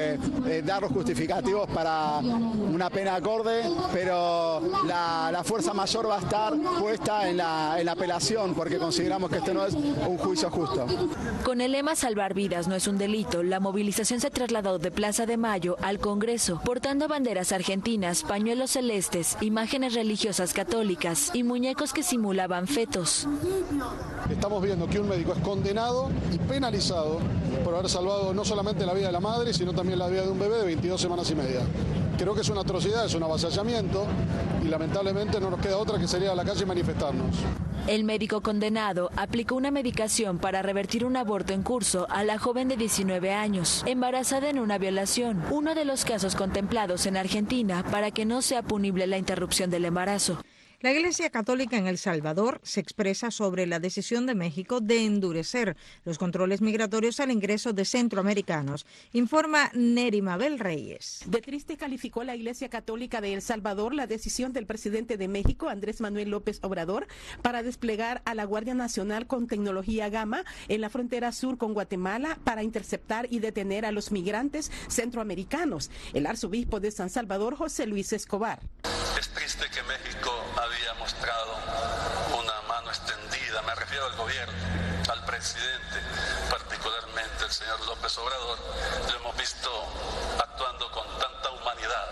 dar los justificativos para una pena acorde, pero la fuerza mayor va a estar puesta en la apelación, porque consideramos que este no es un juicio justo. Con el lema Salvar vidas no es un delito, la movilización se trasladó de Plaza de Mayo al Congreso, portando banderas argentinas, pañuelos celestes, imágenes religiosas católicas y muñecos que simulaban fetos. Estamos viendo que un médico es condenado y penalizado por haber salvado no solamente la vida de la madre, sino también la vida de un bebé de 22 semanas y media. Creo que es una atrocidad, es un avasallamiento y lamentablemente no nos queda otra que salir a la calle y manifestarnos. El médico condenado aplicó una medicación para revertir un aborto en curso a la joven de 19 años, embarazada en una violación, uno de los casos contemplados en Argentina para que no sea punible la interrupción del embarazo. La Iglesia Católica en El Salvador se expresa sobre la decisión de México de endurecer los controles migratorios al ingreso de centroamericanos. Informa Neri Mabel Reyes. De triste calificó la Iglesia Católica de El Salvador la decisión del presidente de México, Andrés Manuel López Obrador, para desplegar a la Guardia Nacional con tecnología Gamma en la frontera sur con Guatemala para interceptar y detener a los migrantes centroamericanos. El arzobispo de San Salvador, José Luis Escobar. Es triste que México había mostrado una mano extendida, me refiero al gobierno, al presidente, particularmente el señor López Obrador. Lo hemos visto actuando con tanta humanidad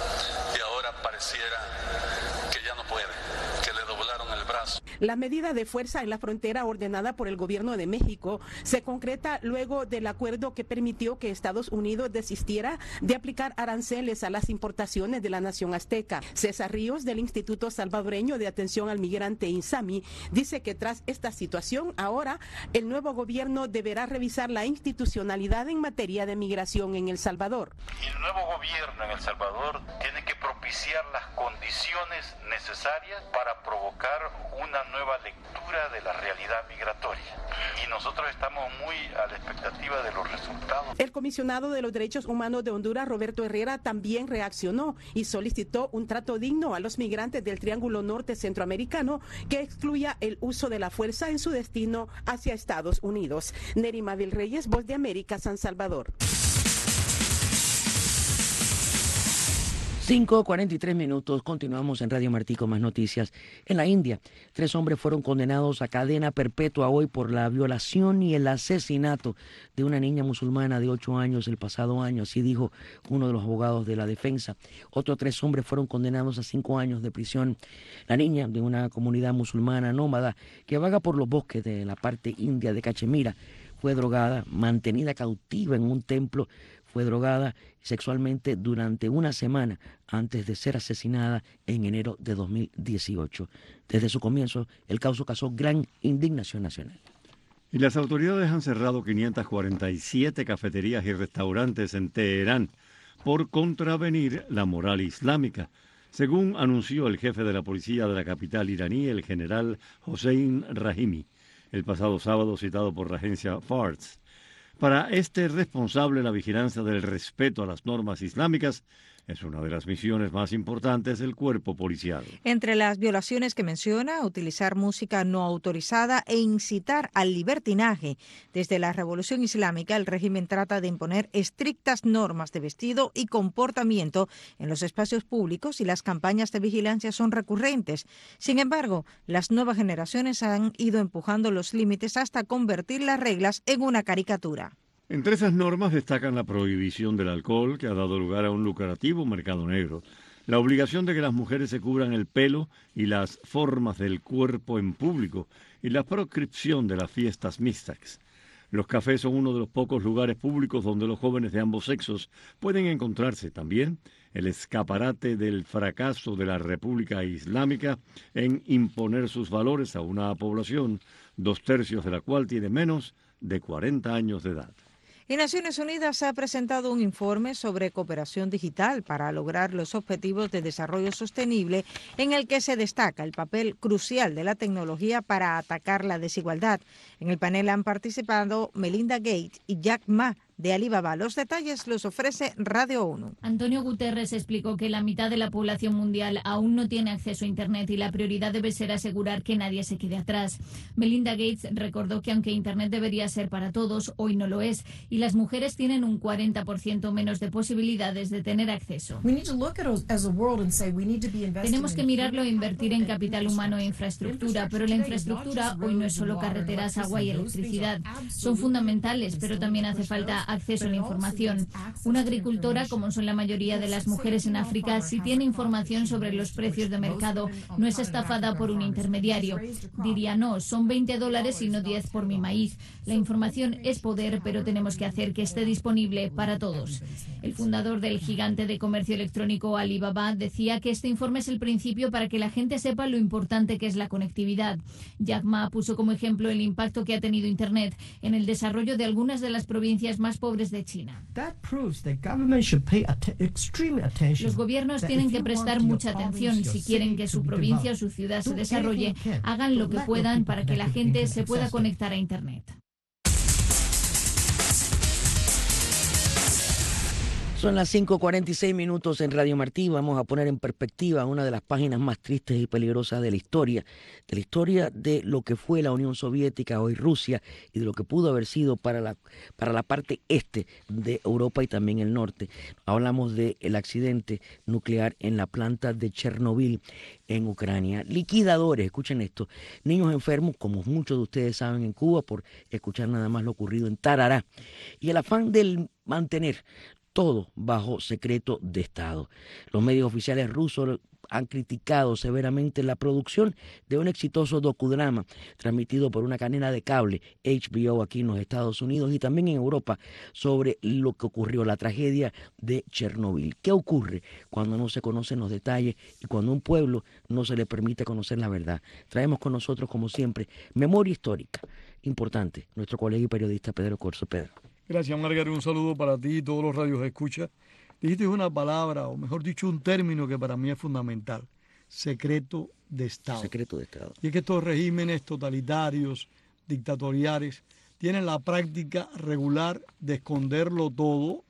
y ahora pareciera que ya no puede, que le doblaron el brazo. La medida de fuerza en la frontera ordenada por el gobierno de México se concreta luego del acuerdo que permitió que Estados Unidos desistiera de aplicar aranceles a las importaciones de la nación azteca. César Ríos, del Instituto Salvadoreño de Atención al Migrante INSAMI, dice que tras esta situación, ahora el nuevo gobierno deberá revisar la institucionalidad en materia de migración en El Salvador. El nuevo gobierno en El Salvador tiene que propiciar las condiciones necesarias para provocar una nueva lectura de la realidad migratoria. Y nosotros estamos muy a la expectativa de los resultados. El comisionado de los Derechos Humanos de Honduras, Roberto Herrera, también reaccionó y solicitó un trato digno a los migrantes del Triángulo Norte Centroamericano que excluya el uso de la fuerza en su destino hacia Estados Unidos. Neri Mabel Reyes, Voz de América, San Salvador. 5:43. Continuamos en Radio Martí con más noticias. En la India, 3 hombres fueron condenados a cadena perpetua hoy por la violación y el asesinato de una niña musulmana de 8 años el pasado año, así dijo uno de los abogados de la defensa. Otros 3 hombres fueron condenados a 5 años de prisión. La niña, de una comunidad musulmana nómada que vaga por los bosques de la parte india de Cachemira, fue drogada, mantenida cautiva en un templo, fue drogada sexualmente durante una semana antes de ser asesinada en enero de 2018. Desde su comienzo, el caso causó gran indignación nacional. Y las autoridades han cerrado 547 cafeterías y restaurantes en Teherán por contravenir la moral islámica, según anunció el jefe de la policía de la capital iraní, el general Hossein Rahimi, el pasado sábado, citado por la agencia Fars. Para este responsable, la vigilancia del respeto a las normas islámicas Es una de las misiones más importantes del cuerpo policial. Entre las violaciones que menciona, utilizar música no autorizada e incitar al libertinaje. Desde la Revolución Islámica, el régimen trata de imponer estrictas normas de vestido y comportamiento en los espacios públicos y las campañas de vigilancia son recurrentes. Sin embargo, las nuevas generaciones han ido empujando los límites hasta convertir las reglas en una caricatura. Entre esas normas destacan la prohibición del alcohol, que ha dado lugar a un lucrativo mercado negro, la obligación de que las mujeres se cubran el pelo y las formas del cuerpo en público y la proscripción de las fiestas mixtas. Los cafés son uno de los pocos lugares públicos donde los jóvenes de ambos sexos pueden encontrarse. También el escaparate del fracaso de la República Islámica en imponer sus valores a una población, 2/3 de la cual tiene menos de 40 años de edad. Y Naciones Unidas ha presentado un informe sobre cooperación digital para lograr los objetivos de desarrollo sostenible, en el que se destaca el papel crucial de la tecnología para atacar la desigualdad. En el panel han participado Melinda Gates y Jack Ma de Alibaba. Los detalles los ofrece Radio ONU. Antonio Guterres explicó que la mitad de la población mundial aún no tiene acceso a Internet y la prioridad debe ser asegurar que nadie se quede atrás. Melinda Gates recordó que aunque Internet debería ser para todos, hoy no lo es, y las mujeres tienen un 40% menos de posibilidades de tener acceso. Tenemos que mirarlo e invertir en capital humano e infraestructura, pero la infraestructura hoy no es solo carreteras, agua y electricidad. Son fundamentales, pero también hace falta acceso a la información. Una agricultora, como son la mayoría de las mujeres en África, si tiene información sobre los precios de mercado, no es estafada por un intermediario. Diría, no, son $20 y no 10 por mi maíz. La información es poder, pero tenemos que hacer que esté disponible para todos. El fundador del gigante de comercio electrónico Alibaba decía que este informe es el principio para que la gente sepa lo importante que es la conectividad. Jack Ma puso como ejemplo el impacto que ha tenido Internet en el desarrollo de algunas de las provincias más pobres de China. Los gobiernos tienen que prestar mucha atención. Si quieren que su provincia o su ciudad se desarrolle, hagan lo que puedan para que la gente se pueda conectar a Internet. Son las 5:46 en Radio Martí. Vamos a poner en perspectiva una de las páginas más tristes y peligrosas de la historia de lo que fue la Unión Soviética, hoy Rusia, y de lo que pudo haber sido para la parte este de Europa y también el norte. Hablamos del accidente nuclear en la planta de Chernobyl en Ucrania. Liquidadores, escuchen esto, niños enfermos, como muchos de ustedes saben, en Cuba, por escuchar nada más lo ocurrido en Tarará, y el afán del mantener todo bajo secreto de Estado. Los medios oficiales rusos han criticado severamente la producción de un exitoso docudrama transmitido por una cadena de cable, HBO, aquí en los Estados Unidos y también en Europa, sobre lo que ocurrió, la tragedia de Chernobyl. ¿Qué ocurre cuando no se conocen los detalles y cuando a un pueblo no se le permite conocer la verdad? Traemos con nosotros, como siempre, memoria histórica importante, nuestro colega y periodista Pedro Corzo. Pedro. Gracias, Margarita. Un saludo para ti y todos los radios de escucha. Dijiste una palabra, o mejor dicho, un término que para mí es fundamental: secreto de Estado. Secreto de Estado. Y es que estos regímenes totalitarios, dictatoriales, tienen la práctica regular de esconderlo todo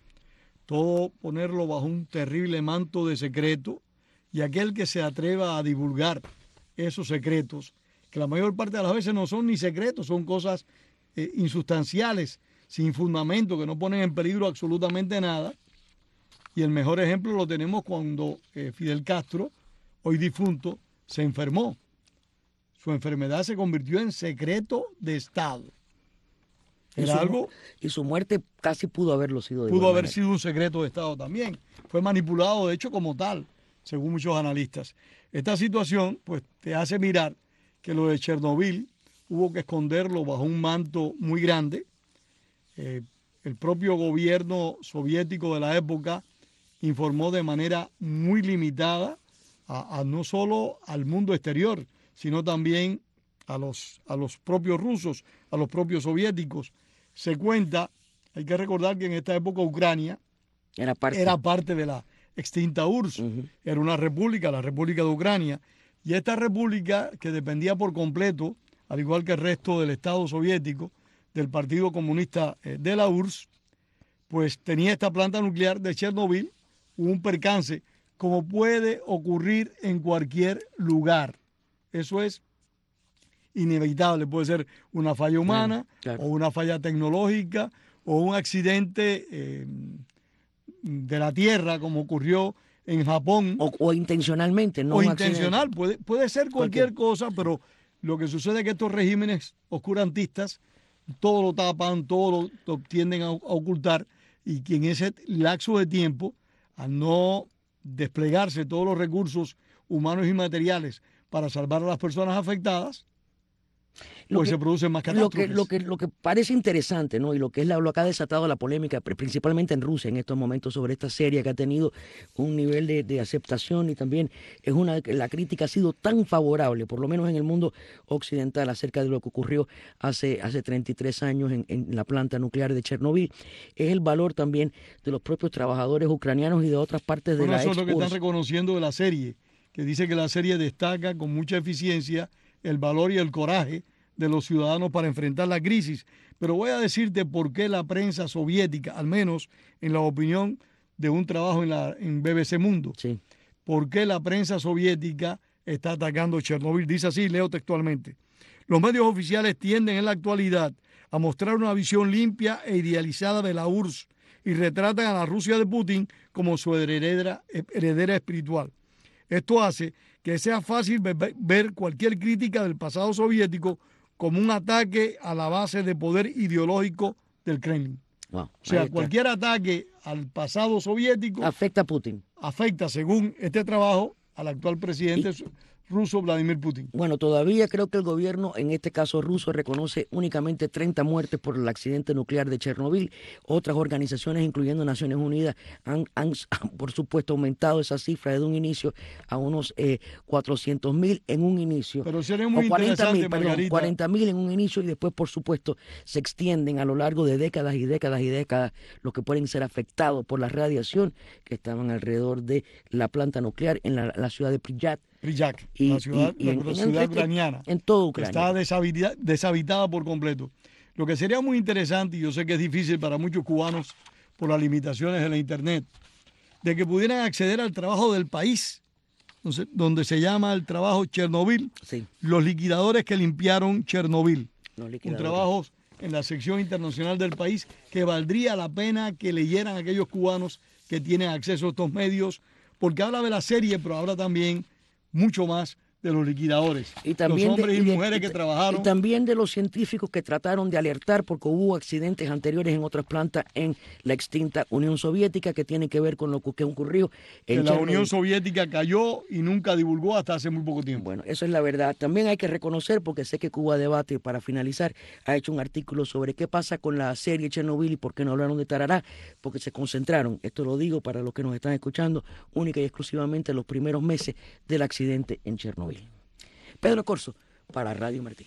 ponerlo bajo un terrible manto de secreto, y aquel que se atreva a divulgar esos secretos, que la mayor parte de las veces no son ni secretos, son cosas insustanciales, sin fundamento, que no ponen en peligro absolutamente nada. Y el mejor ejemplo lo tenemos cuando Fidel Castro, hoy difunto, se enfermó. Su enfermedad se convirtió en secreto de Estado. Era algo... Y su muerte casi pudo haberlo sido. Pudo haber sido un secreto de Estado también. Fue manipulado, de hecho, como tal, según muchos analistas. Esta situación, pues, te hace mirar que lo de Chernobyl hubo que esconderlo bajo un manto muy grande. El propio gobierno soviético de la época informó de manera muy limitada a no solo al mundo exterior, sino también a los propios rusos, a los propios soviéticos. Se cuenta, hay que recordar que en esta época Ucrania era parte de la extinta URSS, era una república, la República de Ucrania, y esta república, que dependía por completo, al igual que el resto del Estado soviético, del Partido Comunista de la URSS, pues tenía esta planta nuclear de Chernobyl hubo un percance, como puede ocurrir en cualquier lugar. Eso es inevitable. Puede ser una falla humana, claro, o una falla tecnológica, o un accidente de la tierra, como ocurrió en Japón. O intencionalmente, ¿no? O intencional, puede ser cualquier cosa, pero lo que sucede es que estos regímenes oscurantistas todo lo tapan, todo lo tienden a ocultar, y que en ese lapso de tiempo, al no desplegarse todos los recursos humanos y materiales para salvar a las personas afectadas, pues se producen más catástrofes. Lo que parece interesante, ¿no? Y lo que es lo que ha desatado la polémica, principalmente en Rusia en estos momentos, sobre esta serie que ha tenido un nivel de aceptación, y también la crítica ha sido tan favorable, por lo menos en el mundo occidental, acerca de lo que ocurrió hace 33 años en la planta nuclear de Chernobyl, es el valor también de los propios trabajadores ucranianos y de otras partes de la Eso es lo que están reconociendo de la serie, que dice que la serie destaca con mucha eficiencia el valor y el coraje de los ciudadanos para enfrentar la crisis. Pero voy a decirte por qué la prensa soviética, al menos en la opinión de un trabajo en BBC Mundo, sí, por qué la prensa soviética está atacando Chernobyl. Dice así, leo textualmente: los medios oficiales tienden en la actualidad a mostrar una visión limpia e idealizada de la URSS y retratan a la Rusia de Putin como su heredera espiritual. Esto hace que sea fácil ver cualquier crítica del pasado soviético como un ataque a la base de poder ideológico del Kremlin. Wow, o sea, cualquier ataque al pasado soviético afecta a Putin. Afecta, según este trabajo, al actual presidente ruso Vladimir Putin. Bueno, todavía creo que el gobierno, en este caso ruso, reconoce únicamente 30 muertes por el accidente nuclear de Chernobyl. Otras organizaciones, incluyendo Naciones Unidas, han por supuesto aumentado esa cifra desde un inicio a unos 400.000 en un inicio. Pero sería muy interesante, 40.000 en un inicio, y después, por supuesto, se extienden a lo largo de décadas y décadas y décadas los que pueden ser afectados por la radiación que estaban alrededor de la planta nuclear en la ciudad de Pripyat. La ciudad ucraniana, en todo Ucrania, está deshabitada por completo. Lo que sería muy interesante, y yo sé que es difícil para muchos cubanos por las limitaciones de la internet, de que pudieran acceder al trabajo del país, donde se llama el trabajo Chernobyl, sí, los liquidadores que limpiaron Chernobyl. Un trabajo en la sección internacional del país que valdría la pena que leyeran aquellos cubanos que tienen acceso a estos medios, porque habla de la serie, pero habla también mucho más de los liquidadores, y también los hombres y mujeres que trabajaron. Y también de los científicos que trataron de alertar, porque hubo accidentes anteriores en otras plantas en la extinta Unión Soviética que tienen que ver con lo que ocurrió en la Unión Soviética cayó y nunca divulgó hasta hace muy poco tiempo. Bueno, eso es la verdad. También hay que reconocer, porque sé que Cuba Debate, para finalizar, ha hecho un artículo sobre qué pasa con la serie Chernobyl y por qué no hablaron de Tarará, porque se concentraron, esto lo digo para los que nos están escuchando, única y exclusivamente en los primeros meses del accidente en Chernobyl. Pedro Corso, para Radio Martí.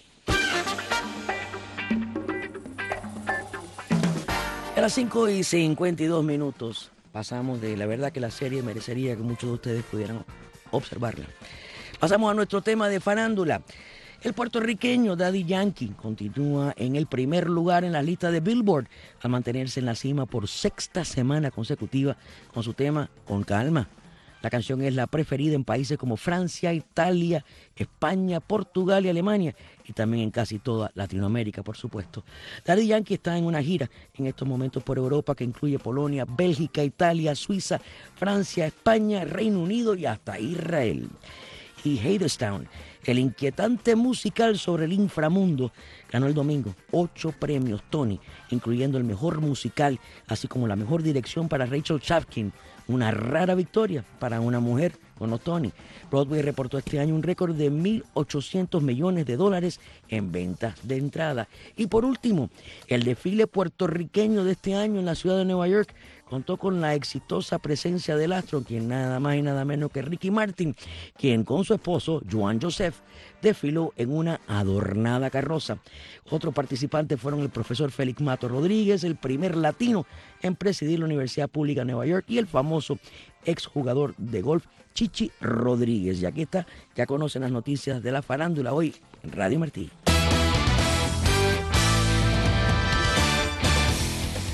A las 5:52 pasamos de la verdad que la serie merecería que muchos de ustedes pudieran observarla. Pasamos a nuestro tema de farándula. El puertorriqueño Daddy Yankee continúa en el primer lugar en la lista de Billboard, al mantenerse en la cima por sexta semana consecutiva con su tema Con Calma. La canción es la preferida en países como Francia, Italia, España, Portugal y Alemania, y también en casi toda Latinoamérica, por supuesto. Daddy Yankee está en una gira en estos momentos por Europa que incluye Polonia, Bélgica, Italia, Suiza, Francia, España, Reino Unido y hasta Israel. Y Hadestown, el inquietante musical sobre el inframundo, ganó el domingo 8 premios Tony, incluyendo el mejor musical, así como la mejor dirección para Rachel Chapkin. Una rara victoria para una mujer con los Tony. Broadway reportó este año un récord de $1.800 millones en ventas de entrada. Y por último, el desfile puertorriqueño de este año en la ciudad de Nueva York contó con la exitosa presencia del astro, quien nada más y nada menos que Ricky Martin, quien con su esposo, Joan Joseph, desfiló en una adornada carroza. Otros participantes fueron el profesor Félix Mato Rodríguez, el primer latino en presidir la Universidad Pública de Nueva York, y el famoso exjugador de golf Chichi Rodríguez. Y aquí está, ya conocen las noticias de la farándula hoy en Radio Martí.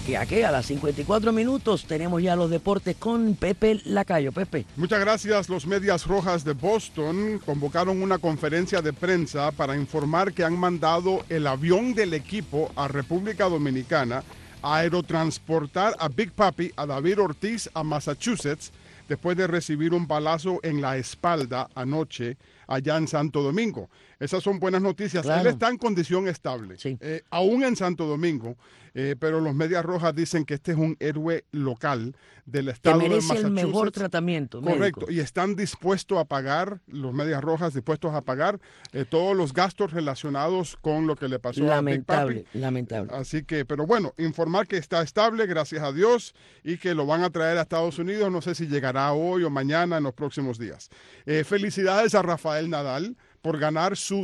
Y aquí a las 54 minutos tenemos ya los deportes con Pepe Lacayo. Pepe. Muchas gracias. Los Medias Rojas de Boston convocaron una conferencia de prensa para informar que han mandado el avión del equipo a República Dominicana a aerotransportar a Big Papi, a David Ortiz, a Massachusetts, después de recibir un balazo en la espalda anoche allá en Santo Domingo. Esas son buenas noticias. Claro. Él está en condición estable, sí. Aún en Santo Domingo, pero los Medias Rojas dicen que este es un héroe local del estado de Massachusetts. Que merece el mejor tratamiento médico. Correcto, y están dispuestos a pagar, los Medias Rojas dispuestos a pagar todos los gastos relacionados con lo que le pasó a Big Papi. Lamentable. Así que, pero bueno, informar que está estable, gracias a Dios, y que lo van a traer a Estados Unidos. No sé si llegará hoy o mañana, en los próximos días. Felicidades a Rafael Nadal por ganar su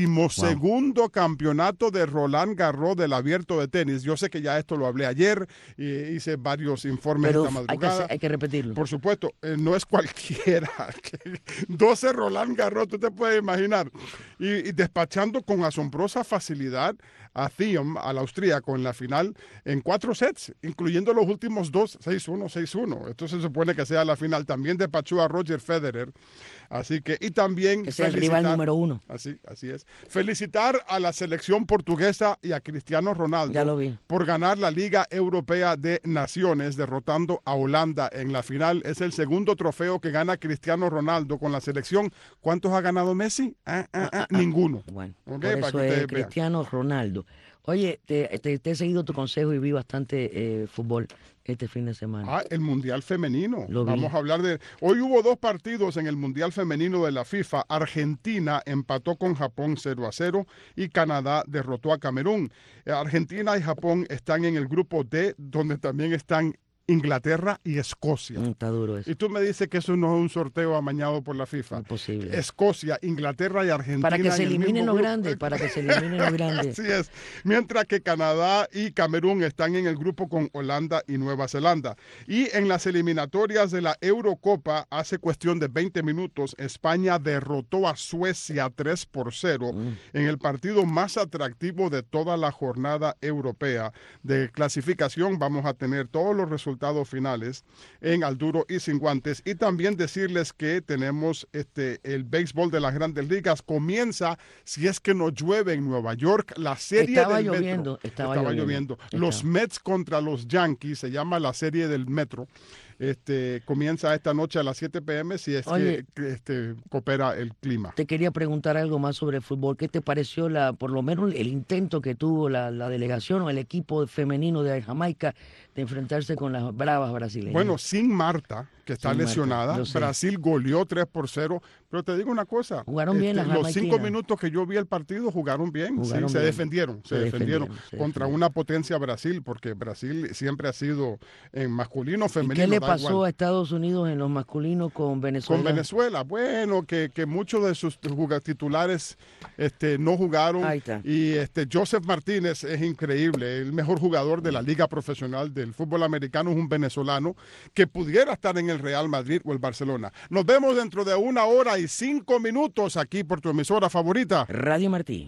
12º campeonato de Roland Garros del Abierto de tenis. Yo sé que ya esto lo hablé ayer, hice varios informes esta madrugada. Hay que repetirlo. Por supuesto, no es cualquiera. 12 Roland Garros, tú te puedes imaginar. Y despachando con asombrosa facilidad a Thiem, al austríaco, en la final, en 4 sets, incluyendo los últimos 2, 6-1, 6-1. Esto se supone que sea la final. También despachó a Roger Federer. Así que, y también es el rival número 1. Así es. Felicitar a la selección portuguesa y a Cristiano Ronaldo. Ya lo vi. Por ganar la Liga Europea de Naciones, derrotando a Holanda en la final. Es el segundo trofeo que gana Cristiano Ronaldo con la selección. ¿Cuántos ha ganado Messi? Ninguno. Bueno, okay, por eso es Cristiano Ronaldo. Oye, te he seguido tu consejo y vi bastante fútbol este fin de semana. El Mundial Femenino. Vamos a hablar de... Hoy hubo 2 partidos en el Mundial Femenino de la FIFA. Argentina empató con Japón 0-0 y Canadá derrotó a Camerún. Argentina y Japón están en el grupo D, donde también están Inglaterra y Escocia. Está duro eso. Y tú me dices que eso no es un sorteo amañado por la FIFA. Imposible. Escocia, Inglaterra y Argentina. Para que se eliminen los grandes, Así es. Mientras que Canadá y Camerún están en el grupo con Holanda y Nueva Zelanda. Y en las eliminatorias de la Eurocopa, hace cuestión de 20 minutos, España derrotó a Suecia 3-0 en el partido más atractivo de toda la jornada europea de clasificación. Vamos a tener todos los resultados finales en Al Duro y Sin Guantes. Y también decirles que tenemos el béisbol de las Grandes Ligas. Comienza, si es que no llueve en Nueva York, la serie del Metro. Estaba lloviendo. Los Mets contra los Yankees, se llama la serie del Metro. Comienza esta noche a las 7 p.m. si es que coopera el clima. Te quería preguntar algo más sobre el fútbol. ¿Qué te pareció por lo menos el intento que tuvo la delegación o el equipo femenino de Jamaica de enfrentarse con las bravas brasileñas? Bueno, sin Marta, que está lesionada, Brasil goleó 3-0, pero te digo una cosa. Jugaron bien las los 5 minutos que yo vi el partido jugaron bien. Se defendieron contra una potencia Brasil, porque Brasil siempre ha sido en masculino, femenino. ¿Y qué le pasó a Estados Unidos en los masculinos con Venezuela? Con Venezuela, bueno, que muchos de sus titulares no jugaron. Ahí está. Y Joseph Martínez es increíble, el mejor jugador de la liga profesional del fútbol americano, es un venezolano que pudiera estar en el Real Madrid o el Barcelona. Nos vemos dentro de 1 hora y 5 minutos aquí por tu emisora favorita, Radio Martí.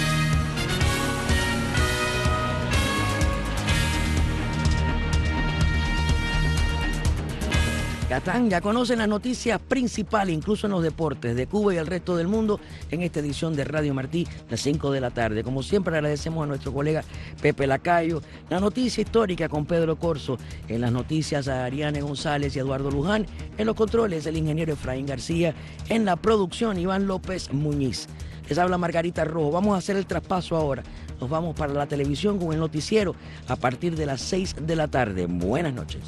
Ya conocen las noticias principales, incluso en los deportes de Cuba y el resto del mundo, en esta edición de Radio Martí, las 5 de la tarde. Como siempre, agradecemos a nuestro colega Pepe Lacayo, la noticia histórica con Pedro Corso, en las noticias a Ariane González y Eduardo Luján, en los controles el ingeniero Efraín García, en la producción Iván López Muñiz. Les habla Margarita Rojo. Vamos a hacer el traspaso ahora. Nos vamos para la televisión con el noticiero a partir de las 6 de la tarde. Buenas noches.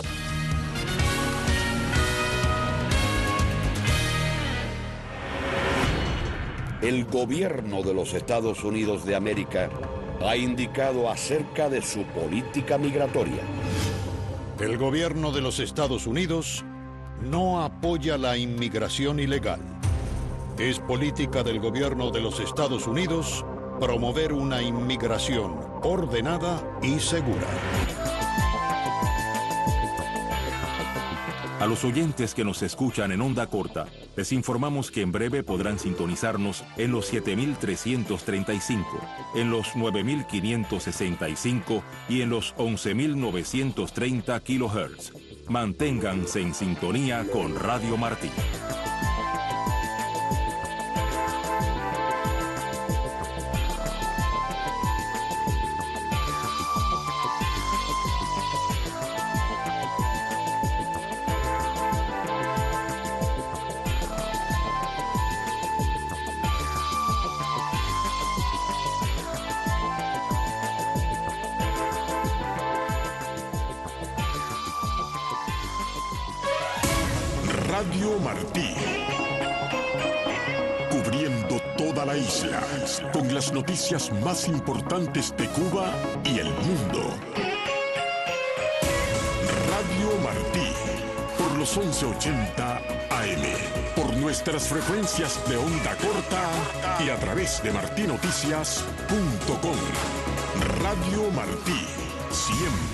El gobierno de los Estados Unidos de América ha indicado acerca de su política migratoria. El gobierno de los Estados Unidos no apoya la inmigración ilegal. Es política del gobierno de los Estados Unidos promover una inmigración ordenada y segura. A los oyentes que nos escuchan en onda corta, les informamos que en breve podrán sintonizarnos en los 7.335, en los 9.565 y en los 11.930 kHz. Manténganse en sintonía con Radio Martí. Radio Martí, cubriendo toda la isla, con las noticias más importantes de Cuba y el mundo. Radio Martí, por los 1180 AM, por nuestras frecuencias de onda corta y a través de martinoticias.com. Radio Martí, siempre